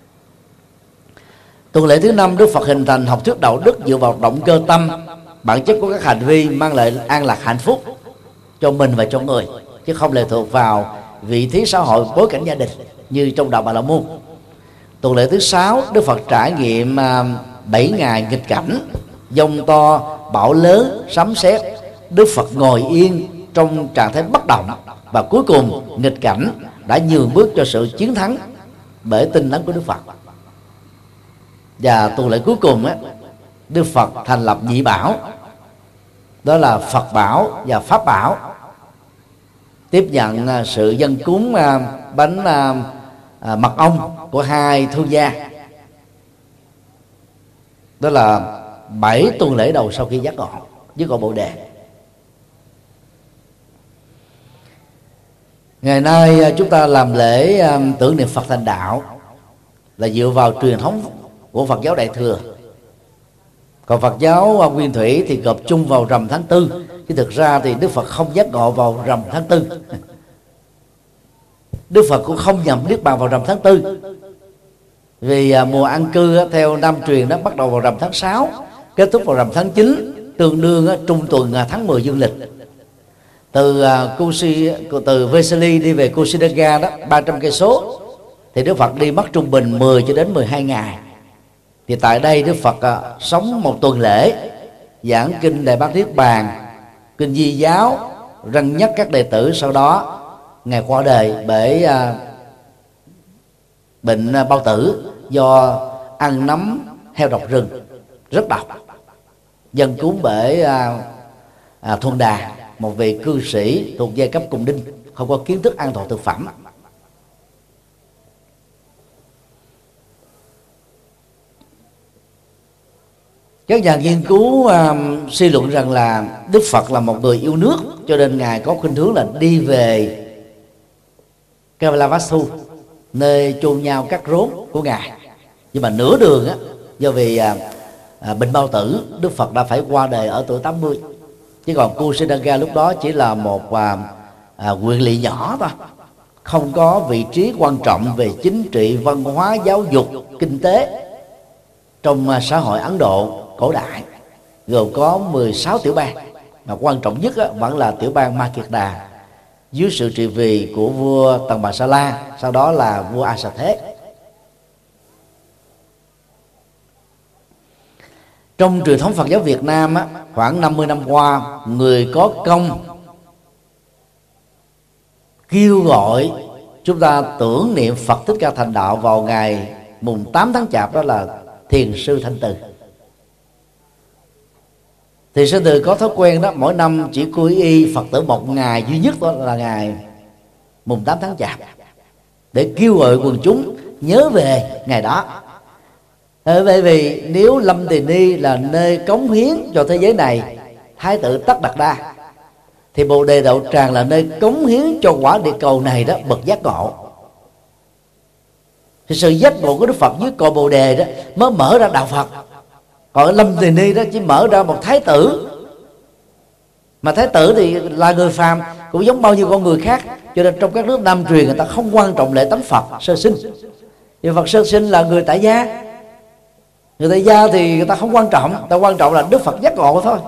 Tuần lễ thứ năm, Đức Phật hình thành học thuyết đạo đức dựa vào động cơ tâm, bản chất của các hành vi mang lại an lạc hạnh phúc cho mình và cho người, chứ không lệ thuộc vào vị trí xã hội, bối cảnh gia đình như trong đạo Bà La Môn. Tuần lễ thứ sáu, Đức Phật trải nghiệm 7 ngày nghịch cảnh, giông to, bão lớn, sấm sét. Đức Phật ngồi yên trong trạng thái bất động, và cuối cùng nghịch cảnh đã nhường bước cho sự chiến thắng bởi tinh tấn của Đức Phật. Và tuần lễ cuối cùng á, Đức Phật thành lập nhị bảo, đó là Phật bảo và Pháp bảo. tiếp nhận sự dân cúng bánh mật ong của hai thương gia. Đó là 7 tuần lễ đầu sau khi giác ngộ với cội Bồ Đề. Ngày nay chúng ta làm lễ tưởng niệm Phật thành đạo là dựa vào truyền thống của Phật giáo Đại thừa. Còn Phật giáo Nguyên Thủy thì gộp chung vào rằm tháng 4, chứ thực ra thì Đức Phật không giác ngộ vào rằm tháng 4. Đức Phật cũng không nhập niết bàn vào rằm tháng 4, vì mùa an cư theo Nam truyền nó bắt đầu vào rằm tháng 6, kết thúc vào rằm tháng 9, tương đương trung tuần tháng 10 dương lịch. Từ Vesali đi về Kusinaga đó 300 cây số, thì Đức Phật đi mất trung bình 10 cho đến 12 ngày. Thì tại đây Đức Phật sống một tuần lễ, giảng kinh Đại Bát Niết Bàn, kinh Di giáo, răn nhắc các đệ tử. Sau đó Ngài qua đời bởi bệnh bao tử do ăn nấm heo độc rừng rất độc, dân cúng bởi Thuần Đà, một vị cư sĩ thuộc giai cấp cùng đinh, không có kiến thức an toàn thực phẩm. Các nhà nghiên cứu suy luận rằng là Đức Phật là một người yêu nước, cho nên Ngài có khuynh hướng là đi về Kavalavastu, nơi chôn nhau các rốn của Ngài. Nhưng mà nửa đường do vì bệnh bao tử, Đức Phật đã phải qua đời ở tuổi 80. Chứ còn Kusinaga lúc đó chỉ là một huyện lỵ nhỏ thôi, không có vị trí quan trọng về chính trị, văn hóa, giáo dục, kinh tế trong xã hội Ấn Độ cổ đại, gồm có 16 tiểu bang, mà quan trọng nhất vẫn là tiểu bang Ma Kiệt Đà dưới sự trị vì của vua Tần Bà Sa La, sau đó là vua A Xà Thế. Trong truyền thống Phật giáo Việt Nam khoảng 50 năm qua, người có công kêu gọi chúng ta tưởng niệm Phật Thích Ca thành đạo vào ngày mùng 8 tháng Chạp, đó là Thiền sư Thanh Từ. Thiền sư Từ có thói quen đó, mỗi năm chỉ quy y Phật tử một ngày duy nhất, đó là ngày mùng 8 tháng Chạp, để kêu gọi quần chúng nhớ về ngày đó. Bởi vì nếu Lâm Tỳ Ni là nơi cống hiến cho thế giới này, Thái tử Tất Đạt Đa, thì Bồ Đề Đạo Tràng là nơi cống hiến cho quả địa cầu này đó bậc giác ngộ. Thì sự giác ngộ của Đức Phật dưới cội Bồ Đề đó mới mở ra đạo Phật. Còn Lâm Tỳ Ni đó chỉ mở ra một thái tử, mà thái tử thì là người phàm, cũng giống bao nhiêu con người khác. Cho nên trong các nước Nam truyền người ta không quan trọng lễ tắm Phật sơ sinh. Vì Phật sơ sinh là người tại gia. Người tại gia thì người ta không quan trọng, ta quan trọng là Đức Phật giác ngộ thôi.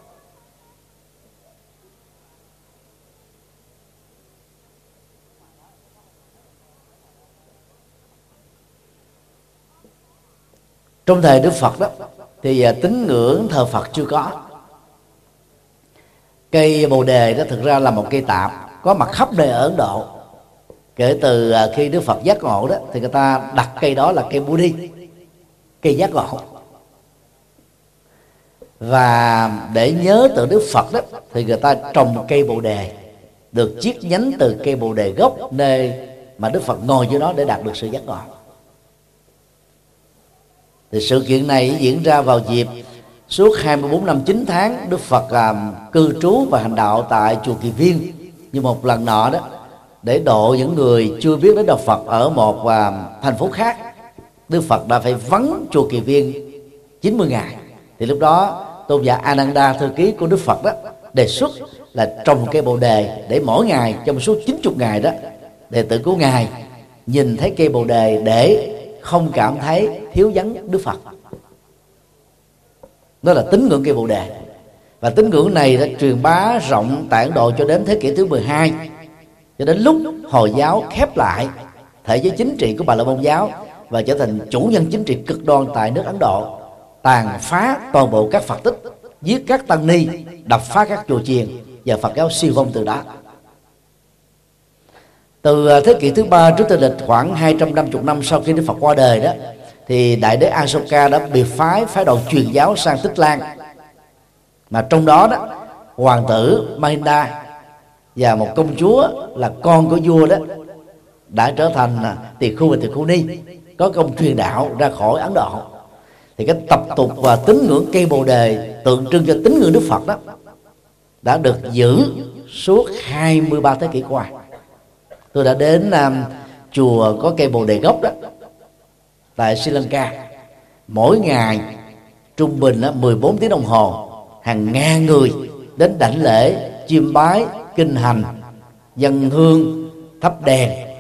Trong thời Đức Phật đó thì tín ngưỡng thờ Phật chưa có. Cây Bồ Đề đó thực ra là một cây tạp có mặt khắp nơi ở Ấn Độ. Kể từ khi Đức Phật giác ngộ đó thì người ta đặt cây đó là cây Budi, cây giác ngộ. Và để nhớ tượng Đức Phật đó thì người ta trồng cây Bồ Đề, được chiết nhánh từ cây Bồ Đề gốc, nơi mà Đức Phật ngồi dưới đó để đạt được sự giác ngộ. Thì sự kiện này diễn ra vào dịp suốt 24 năm 9 tháng Đức Phật cư trú và hành đạo tại chùa Kỳ Viên. Như một lần nọ đó, để độ những người chưa biết đến đạo Phật ở một thành phố khác, Đức Phật đã phải vắng chùa Kỳ Viên 90 ngày. Thì lúc đó tôn giả Ananda, thư ký của Đức Phật đó, đề xuất là trồng cây Bồ Đề, để mỗi ngày trong suốt 90 ngày đó, đệ tử của Ngài nhìn thấy cây Bồ Đề để không cảm thấy thiếu vắng Đức Phật. Đó là tín ngưỡng cây Bồ Đề. Và tín ngưỡng này đã truyền bá rộng tại Ấn Độ cho đến thế kỷ thứ 12, cho đến lúc Hồi giáo khép lại thể chế chính trị của Bà La Môn giáo và trở thành chủ nhân chính trị cực đoan tại nước Ấn Độ, tàn phá toàn bộ các Phật tích, giết các tăng ni, đập phá các chùa chiền, và Phật giáo siêu vong từ đó. Từ thế kỷ thứ 3 trước Tây lịch, khoảng 250 năm sau khi Đức Phật qua đời đó, thì Đại đế Asoka đã biệt phái đoàn truyền giáo sang Tích Lan, mà trong đó đó hoàng tử Mahinda và một công chúa là con của vua đó đã trở thành tỳ khu và tỳ khu ni, có công truyền đạo ra khỏi Ấn Độ. Thì cái tập tục và tín ngưỡng cây bồ đề tượng trưng cho tín ngưỡng Đức Phật đó đã được giữ suốt 23 thế kỷ qua. Tôi đã đến chùa có cây bồ đề gốc đó tại Sri Lanka. Mỗi ngày trung bình 14 tiếng đồng hồ, hàng ngàn người đến đảnh lễ, chiêm bái, kinh hành, dâng hương, thắp đèn,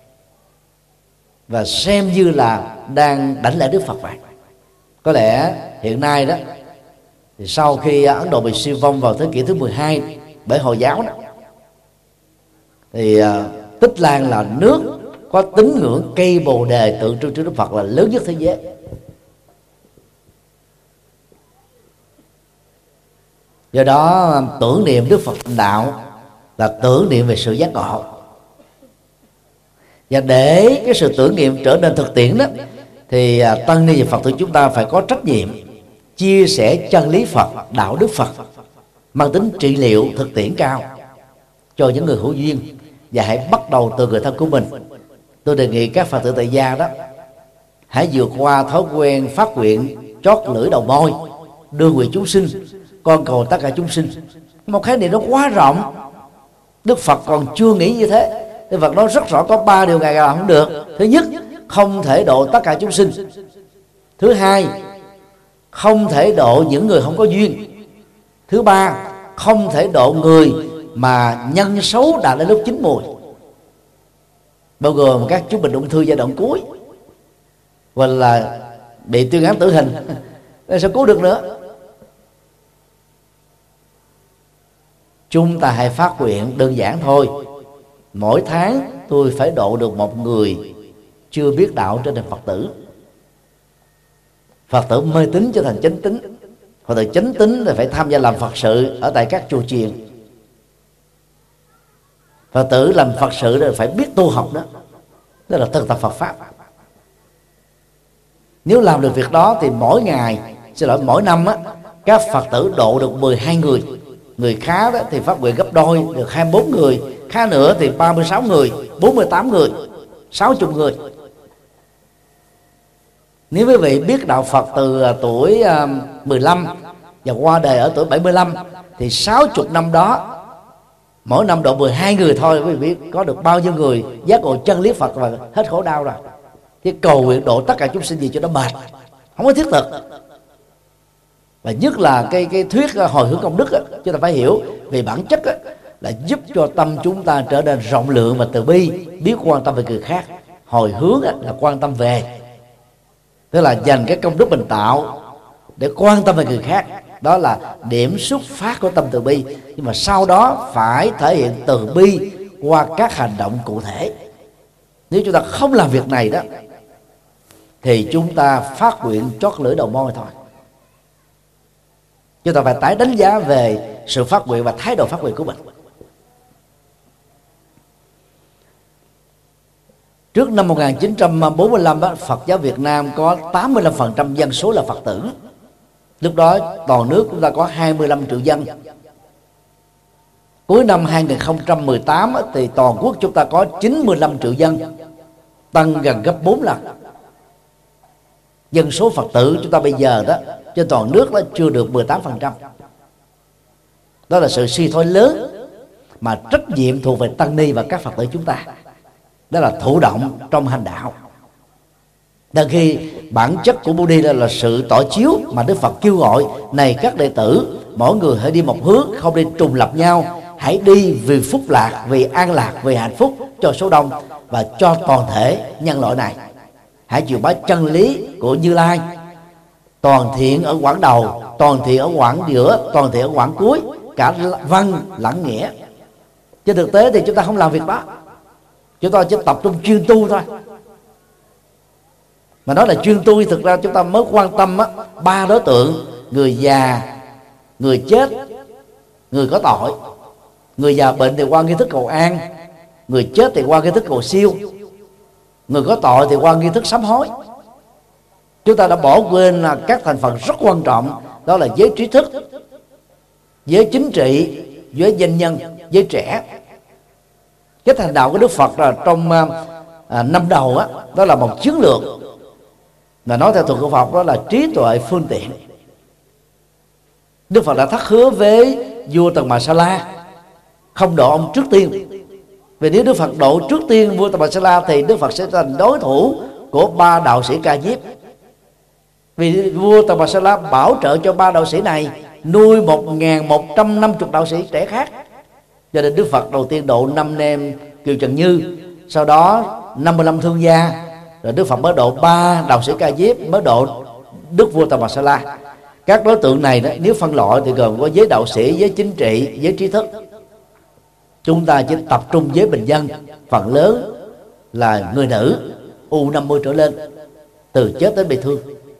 và xem như là đang đảnh lễ Đức Phật vậy. Có lẽ hiện nay đó, thì sau khi Ấn Độ bị suy vong vào thế kỷ thứ 12 bởi Hồi giáo đó, thì Tích Lan là nước có tín ngưỡng cây bồ đề tượng trưng cho Đức Phật là lớn nhất thế giới. Do đó tưởng niệm Đức Phật thành đạo là tưởng niệm về sự giác ngộ. Và để cái sự tưởng niệm trở nên thực tiễn đó, thì tăng ni và Phật tử chúng ta phải có trách nhiệm chia sẻ chân lý Phật, đạo đức Phật mang tính trị liệu thực tiễn cao cho những người hữu duyên, và hãy bắt đầu từ người thân của mình. Tôi đề nghị các Phật tử tại gia đó hãy vượt qua thói quen phát nguyện chót lưỡi đầu môi, đưa nguyện chúng sinh, con cầu tất cả chúng sinh. Một khái niệm nó quá rộng. Đức Phật còn chưa nghĩ như thế. Đức Phật nói rất rõ có 3 điều Ngài làm không được. Thứ nhất, không thể độ tất cả chúng sinh. Thứ hai, không thể độ những người không có duyên. Thứ ba, không thể độ người mà nhân xấu đã đến lúc chín mùi, bao gồm các chứng bệnh ung thư giai đoạn cuối, hoặc là bị tuyên án tử hình. Sao cứu được nữa? Chúng ta hãy phát nguyện đơn giản thôi: mỗi tháng tôi phải độ được một người chưa biết đạo trên nền Phật tử. Phật tử mê tín trở thành chánh tín, Phật tử chánh tín thì phải tham gia làm Phật sự ở tại các chùa chiền. Phật tử làm Phật sự là phải biết tu học đó, đó là thực tập Phật pháp. Nếu làm được việc đó thì mỗi năm á, các Phật tử độ được 12 người. Người khá đó thì phát nguyện gấp đôi, được 24 người. Khá nữa thì 36 người, 48 người, 60 người. Nếu quý vị biết đạo Phật từ tuổi 15 và qua đời ở tuổi 75, thì 60 năm đó, mỗi năm độ 12 người thôi, quý vị biết có được bao nhiêu người giác ngộ chân lý Phật và hết khổ đau rồi. Chứ cầu nguyện độ tất cả chúng sinh gì cho nó mệt, không có thiết thực. Và nhất là cái thuyết hồi hướng công đức á, chúng ta phải hiểu về bản chất á, là giúp cho tâm chúng ta trở nên rộng lượng và từ bi, biết quan tâm về người khác. Hồi hướng á, là quan tâm về, tức là dành cái công đức mình tạo để quan tâm về người khác. Đó là điểm xuất phát của tâm từ bi. Nhưng mà sau đó phải thể hiện từ bi qua các hành động cụ thể. Nếu chúng ta không làm việc này đó, thì chúng ta phát nguyện chót lưỡi đầu môi thôi. Chúng ta phải tái đánh giá về sự phát nguyện và thái độ phát nguyện của mình. Trước năm 1945 đó, Phật giáo Việt Nam có 85% dân số là Phật tử. Lúc đó toàn nước chúng ta có 25 triệu dân. Cuối năm 2018 đó, thì toàn quốc chúng ta có 95 triệu dân, tăng gần gấp 4 lần. Dân số Phật tử chúng ta bây giờ đó trên toàn nước đó chưa được 18%. Đó là sự suy thoái lớn mà trách nhiệm thuộc về tăng ni và các Phật tử chúng ta. Đó là thụ động trong hành đạo. Đôi khi bản chất của Budi là sự tỏ chiếu mà Đức Phật kêu gọi: này các đệ tử, mỗi người hãy đi một hướng, không đi trùng lập nhau. Hãy đi vì phúc lạc, vì an lạc, vì hạnh phúc cho số đông và cho toàn thể nhân loại này. Hãy truyền bá chân lý của Như Lai, toàn thiện ở quãng đầu, toàn thiện ở quãng giữa, toàn thiện ở quãng cuối, cả văn lẫn nghĩa. Trên thực tế thì chúng ta không làm việc đó, chúng ta chỉ tập trung chuyên tu thôi. Mà nói là chuyên tu, thực ra chúng ta mới quan tâm 3 đối tượng: người già, người chết, người có tội. Người già bệnh thì qua nghi thức cầu an, người chết thì qua nghi thức cầu siêu, người có tội thì qua nghi thức sám hối. Chúng ta đã bỏ quên các thành phần rất quan trọng, đó là giới trí thức, giới chính trị, giới doanh nhân, giới trẻ. Cái thành đạo của Đức Phật là trong năm đầu á, đó là một chiến lược, là nói theo thuật của Phật đó là trí tuệ phương tiện. Đức Phật đã thất hứa với vua Tần Bà Sa La không độ ông trước tiên, vì nếu Đức Phật độ trước tiên vua Tần Bà Sa La thì Đức Phật sẽ thành đối thủ của ba đạo sĩ Ca Diếp. Vì vua Tần Bà Sa La bảo trợ cho ba đạo sĩ này nuôi 1.150 đạo sĩ trẻ khác, cho nên Đức Phật đầu tiên độ 5 em Kiều Trần Như, sau đó 55 thương gia, rồi Đức Phật mới độ 3 đạo sĩ Ca Diếp, mới độ Đức vua Tần Bà Sa La. Các đối tượng này đó, nếu phân loại thì gồm có giới đạo sĩ, giới chính trị, giới trí thức. Chúng ta chỉ tập trung giới bình dân, phần lớn là người nữ U50 trở lên, từ chết đến bị thương.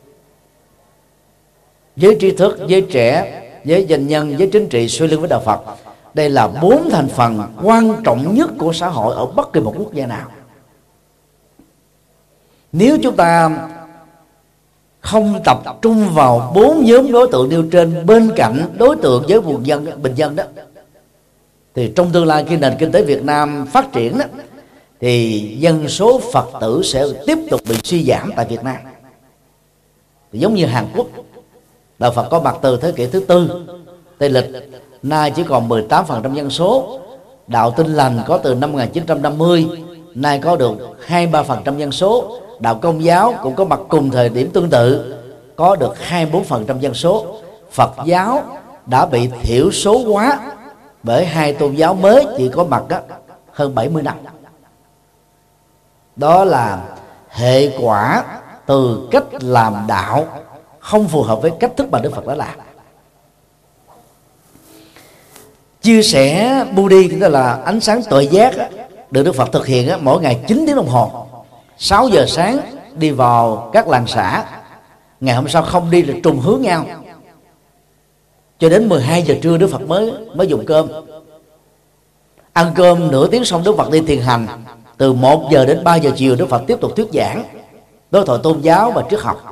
Giới trí thức, giới trẻ, giới doanh nhân, giới chính trị suy lưng với đạo Phật. Đây là 4 thành phần quan trọng nhất của xã hội ở bất kỳ một quốc gia nào. Nếu chúng ta không tập trung vào 4 nhóm đối tượng nêu trên bên cạnh đối tượng giới bình dân đó, thì trong tương lai khi nền kinh tế Việt Nam phát triển đó, thì dân số Phật tử sẽ tiếp tục bị suy giảm tại Việt Nam. Thì giống như Hàn Quốc, đạo Phật có mặt từ thế kỷ thứ 4 Tây lịch, nay chỉ còn 18% dân số. Đạo Tin Lành có từ năm 1950, nay có được 23% dân số. Đạo Công giáo cũng có mặt cùng thời điểm tương tự, có được 24% dân số. Phật giáo đã bị thiểu số hóa bởi hai tôn giáo mới chỉ có mặt hơn 70 năm. Đó là hệ quả từ cách làm đạo không phù hợp với cách thức mà Đức Phật đã làm. Chia sẻ Budi, tức là ánh sáng tuệ giác, được Đức Phật thực hiện mỗi ngày 9 tiếng đồng hồ. 6 giờ sáng đi vào các làng xã, ngày hôm sau không đi là trùng hướng nhau, cho đến 12 giờ trưa Đức Phật mới dùng cơm. Ăn cơm nửa tiếng xong Đức Phật đi thiền hành. Từ 1 giờ đến 3 giờ chiều Đức Phật tiếp tục thuyết giảng đối thoại tôn giáo và triết học.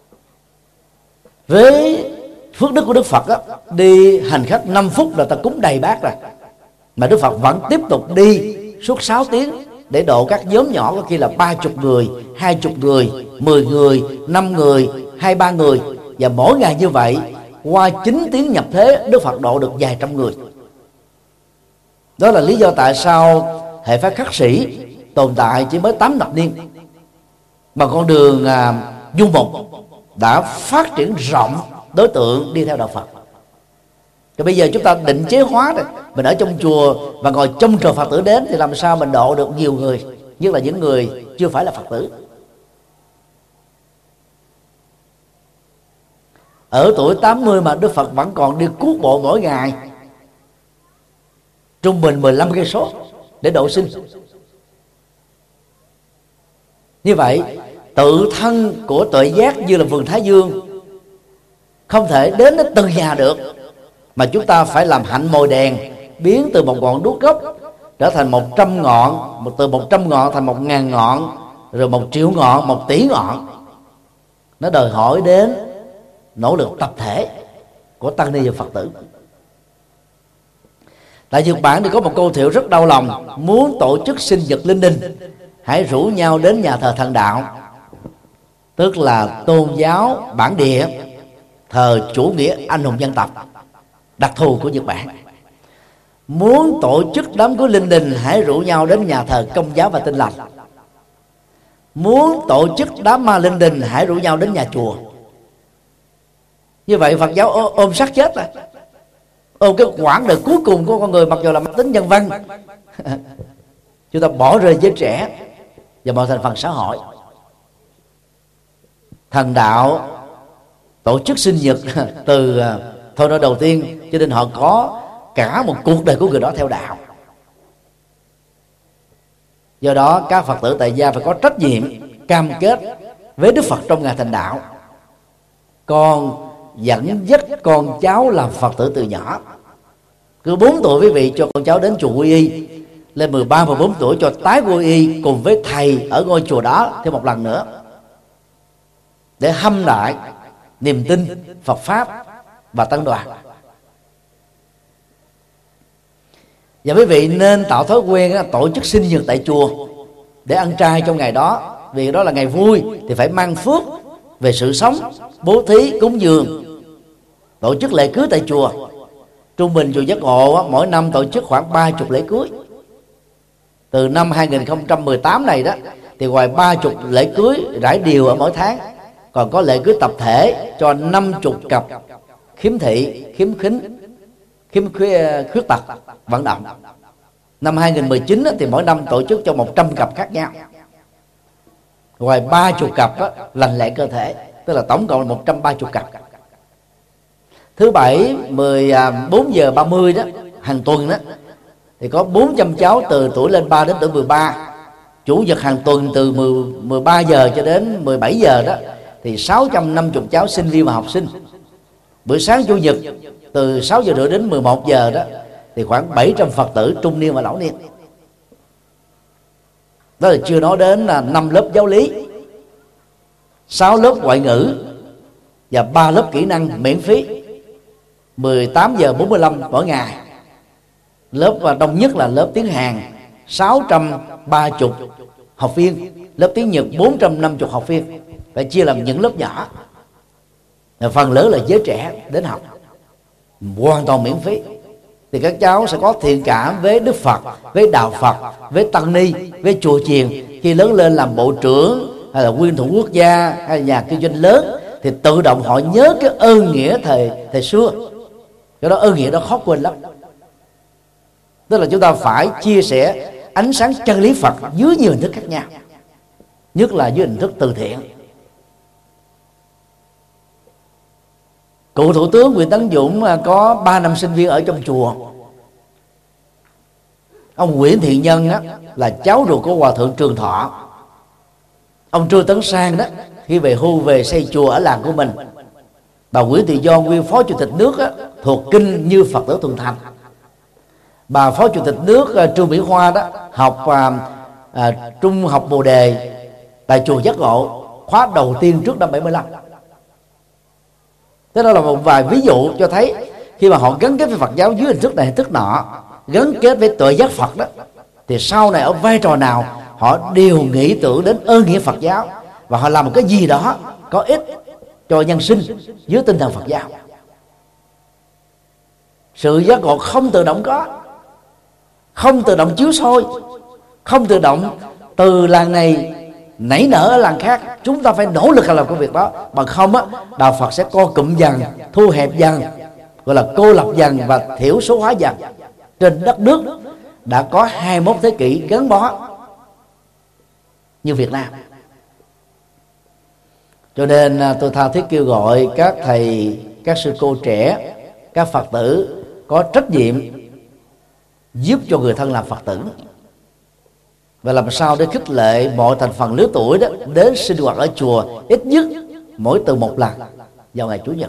Với phước đức của Đức Phật đi hành khách 5 phút là ta cúng đầy bát rồi, mà Đức Phật vẫn tiếp tục đi suốt 6 tiếng để độ các nhóm nhỏ, có khi là 30 người, 20 người, 10 người, 5 người, 23 người. Và mỗi ngày như vậy, qua 9 tiếng nhập thế, Đức Phật độ được vài trăm người. Đó là lý do tại sao hệ phái khắc sĩ tồn tại chỉ mới 8 thập niên, mà con đường du mục đã phát triển rộng đối tượng đi theo đạo Phật. Thì bây giờ chúng ta định chế hóa rồi, mình ở trong chùa và ngồi trông chờ Phật tử đến, thì làm sao mình độ được nhiều người, nhất là những người chưa phải là Phật tử. Ở tuổi 80 mà Đức Phật vẫn còn đi cuốc bộ mỗi ngày, trung bình 15 cây số để độ sinh. Như vậy, tự thân của tuệ giác như là vườn Thái Dương không thể đến từng nhà được, mà chúng ta phải làm hạnh mồi đèn, biến từ một ngọn đuốc gốc trở thành 100 ngọn, từ 100 ngọn thành 1.000 ngọn, rồi 1 triệu ngọn, 1 tỷ ngọn. Nó đòi hỏi đến nỗ lực tập thể của tăng ni và Phật tử. Tại Nhật Bản thì có một câu thiệu rất đau lòng: muốn tổ chức sinh nhật linh đình, hãy rủ nhau đến nhà thờ thần đạo, tức là tôn giáo bản địa, thờ chủ nghĩa anh hùng dân tộc đặc thù của Nhật Bản. Muốn tổ chức đám cưới linh đình, hãy rủ nhau đến nhà thờ Công giáo và Tin Lành. Muốn tổ chức đám ma linh đình, hãy rủ nhau đến nhà chùa. Như vậy Phật giáo ôm sát chết rồi, ôm cái quãng đời cuối cùng của con người, mặc dù là mang tính nhân văn. Chúng ta bỏ rơi giới trẻ và mọi thành phần xã hội. Thần đạo tổ chức sinh nhật từ thôi nói đầu tiên, cho nên họ có cả một cuộc đời của người đó theo đạo. Do đó các Phật tử tại gia phải có trách nhiệm cam kết với Đức Phật trong ngày thành đạo. Con dẫn dắt con cháu làm Phật tử từ nhỏ. Cứ 4 tuổi quý vị cho con cháu đến chùa Quy Y, lên 13 và 14 tuổi cho tái Quy Y cùng với thầy ở ngôi chùa đó thêm một lần nữa, để hâm lại niềm tin Phật pháp và tăng đoàn. Và quý vị nên tạo thói quen tổ chức sinh nhật tại chùa để ăn chay trong ngày đó, vì đó là ngày vui thì phải mang phước về sự sống, bố thí, cúng dường. Tổ chức lễ cưới tại chùa, trung bình chùa Giác Ngộ mỗi năm tổ chức khoảng 30 lễ cưới. Từ năm 2018 này đó thì ngoài 30 lễ cưới rải đều ở mỗi tháng, còn có lễ cưới tập thể cho 50 cặp khiếm thị, khiếm khuyết tật vận động. Năm 2019 thì mỗi năm tổ chức cho 100 cặp khác nhau. Ngoài 30 cặp lành lẹ cơ thể, tức là tổng cộng là 130 cặp. Thứ Bảy 14 giờ 30 đó, hàng tuần đó, thì có 400 cháu từ tuổi lên 3 đến tuổi 13. Chủ nhật hàng tuần từ 13 giờ cho đến 17 giờ đó thì 650 cháu sinh viên và học sinh. Buổi sáng Chủ nhật từ 6 giờ rưỡi đến 11 giờ đó thì khoảng 700 Phật tử trung niên và lão niên. Đó là chưa nói đến là 5 lớp giáo lý, 6 lớp ngoại ngữ và 3 lớp kỹ năng miễn phí, 18 giờ 45 mỗi ngày. Lớp đông nhất là lớp tiếng Hàn, 630 học viên. Lớp tiếng Nhật 450 học viên. Phải chia làm những lớp nhỏ. Phần lớn là giới trẻ đến học, hoàn toàn miễn phí. Thì các cháu sẽ có thiện cảm với Đức Phật, với đạo Phật, với tăng ni, với chùa chiền. Khi lớn lên làm bộ trưởng hay là nguyên thủ quốc gia hay là nhà kinh doanh lớn thì tự động họ nhớ cái ơn nghĩa thời xưa. Cái đó ơn nghĩa đó khó quên lắm. Tức là chúng ta phải chia sẻ ánh sáng chân lý Phật dưới nhiều hình thức khác nhau, nhất là dưới hình thức từ thiện. Cựu Thủ tướng Nguyễn Tấn Dũng có 3 năm sinh viên ở trong chùa. Ông Nguyễn Thiện Nhân á, là cháu ruột của Hòa thượng Trường Thọ. Ông Trương Tấn Sang đó khi về hưu về xây chùa ở làng của mình. Bà Nguyễn Thị Do nguyên phó chủ tịch nước á, thuộc kinh Như Phật tử Thuận Thành. Bà phó chủ tịch nước Trương Mỹ Hoa đó học trung học Bồ Đề tại chùa Giác Ngộ khóa đầu tiên trước năm 75. Thế đó là một vài ví dụ cho thấy khi mà họ gắn kết với Phật giáo dưới hình thức này hình thức nọ, gắn kết với tuệ giác Phật đó, thì sau này ở vai trò nào họ đều nghĩ tưởng đến ơn nghĩa Phật giáo và họ làm một cái gì đó có ích cho nhân sinh dưới tinh thần Phật giáo. Sự giác ngộ không tự động có, không tự động chiếu soi, không tự động từ làng này nảy nở ở làng khác. Chúng ta phải nỗ lực làm công việc đó, bằng không á đạo Phật sẽ co cụm dần, thu hẹp dần, gọi là cô lập dần và thiểu số hóa dần. Trên đất nước đã có 21 thế kỷ gắn bó như Việt Nam. Cho nên tôi tha thiết kêu gọi các thầy, các sư cô trẻ, các Phật tử có trách nhiệm giúp cho người thân làm Phật tử, và làm sao để khích lệ mọi thành phần lứa tuổi đó đến sinh hoạt ở chùa ít nhất mỗi tuần một lần vào ngày Chủ nhật,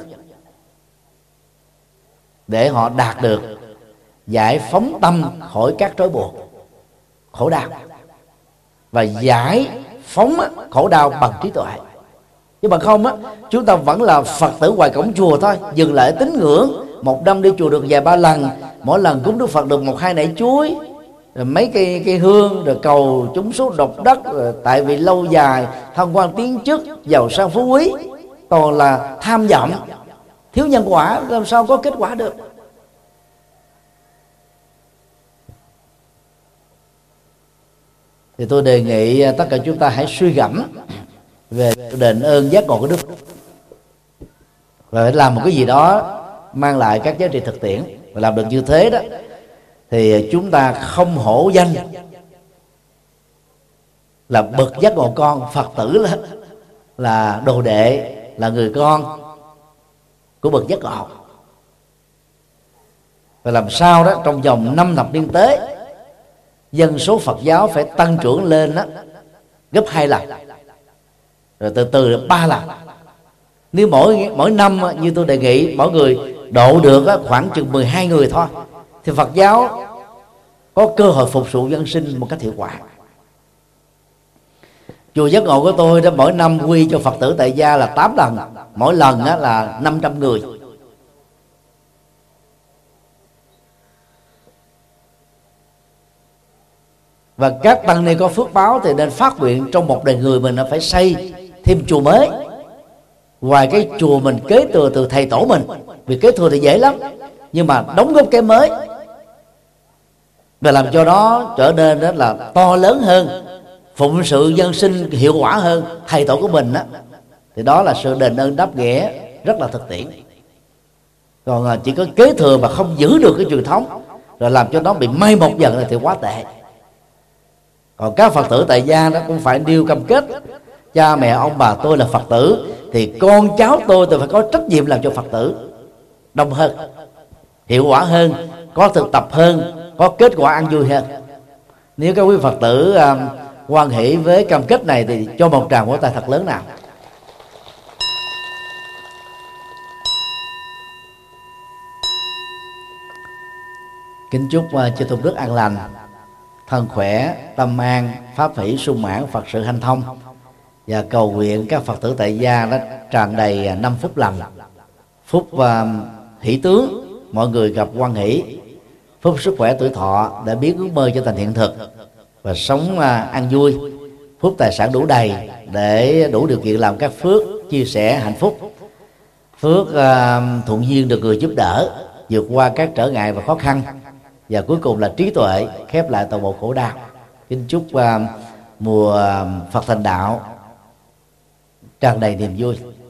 để họ đạt được giải phóng tâm khỏi các trói buộc, khổ đau, và giải phóng khổ đau bằng trí tuệ. Chứ bằng không á, chúng ta vẫn là Phật tử ngoài cổng chùa thôi, dừng lại tín ngưỡng, một năm đi chùa được vài ba lần, mỗi lần cúng Đức Phật được 1-2 nải chuối, rồi mấy cây hương, rồi cầu chúng số độc đất, rồi tại vì lâu dài thăng quan tiến chức, giàu sang phú quý, toàn là tham vọng, thiếu nhân quả, làm sao có kết quả được. Thì tôi đề nghị tất cả chúng ta hãy suy gẫm về đền ơn giác ngộ của Đức, và phải làm một cái gì đó mang lại các giá trị thực tiễn. Và làm được như thế đó thì chúng ta không hổ danh là bậc giác ngộ con, Phật tử là đồ đệ, là người con của bậc giác ngộ. Và làm sao đó trong vòng 5 thập niên tới, dân số Phật giáo phải tăng trưởng lên đó gấp 2 lần, rồi từ từ là 3 lần. Nếu mỗi năm như tôi đề nghị mỗi người độ được khoảng chừng 12 người thôi, thì Phật giáo có cơ hội phục vụ dân sinh một cách hiệu quả. Chùa Giác Ngộ của tôi đó mỗi năm quy cho Phật tử tại gia là 8 lần, mỗi lần là 500 người. Và các tăng ni có phước báo thì nên phát nguyện trong một đời người mình phải xây thêm chùa mới, ngoài cái chùa mình kế thừa từ thầy tổ mình. Vì kế thừa thì dễ lắm, nhưng mà đóng góp cái mới và làm cho nó trở nên đó là to lớn hơn, phụng sự dân sinh hiệu quả hơn thầy tổ của mình đó, thì đó là sự đền ơn đáp nghĩa rất là thực tiễn. Còn chỉ có kế thừa mà không giữ được cái truyền thống, rồi làm cho nó bị mai một dần thì quá tệ. Còn các Phật tử tại gia đó cũng phải nêu cam kết: cha mẹ ông bà tôi là Phật tử thì con cháu tôi phải có trách nhiệm làm cho Phật tử đông hơn, hiệu quả hơn, có thực tập hơn, có kết quả ăn vui hơn. Nếu các quý Phật tử hoan hỷ với cam kết này thì cho một tràng vỗ tay thật lớn nào. Kính chúc chư tôn đức an lành, thân khỏe, tâm an, pháp hỷ sung mãn, Phật sự hanh thông, và cầu nguyện các Phật tử tại gia đó tràn đầy 5 phút lành, phúc hỷ tướng, mọi người gặp hoan hỷ, phúc sức khỏe tuổi thọ để biến ước mơ trở thành hiện thực, và sống an vui, phúc tài sản đủ đầy để đủ điều kiện làm các phước chia sẻ hạnh phúc, phước thuận duyên được người giúp đỡ vượt qua các trở ngại và khó khăn, và cuối cùng là trí tuệ khép lại toàn bộ khổ đau. Kính chúc mùa Phật thành đạo tràn đầy niềm vui.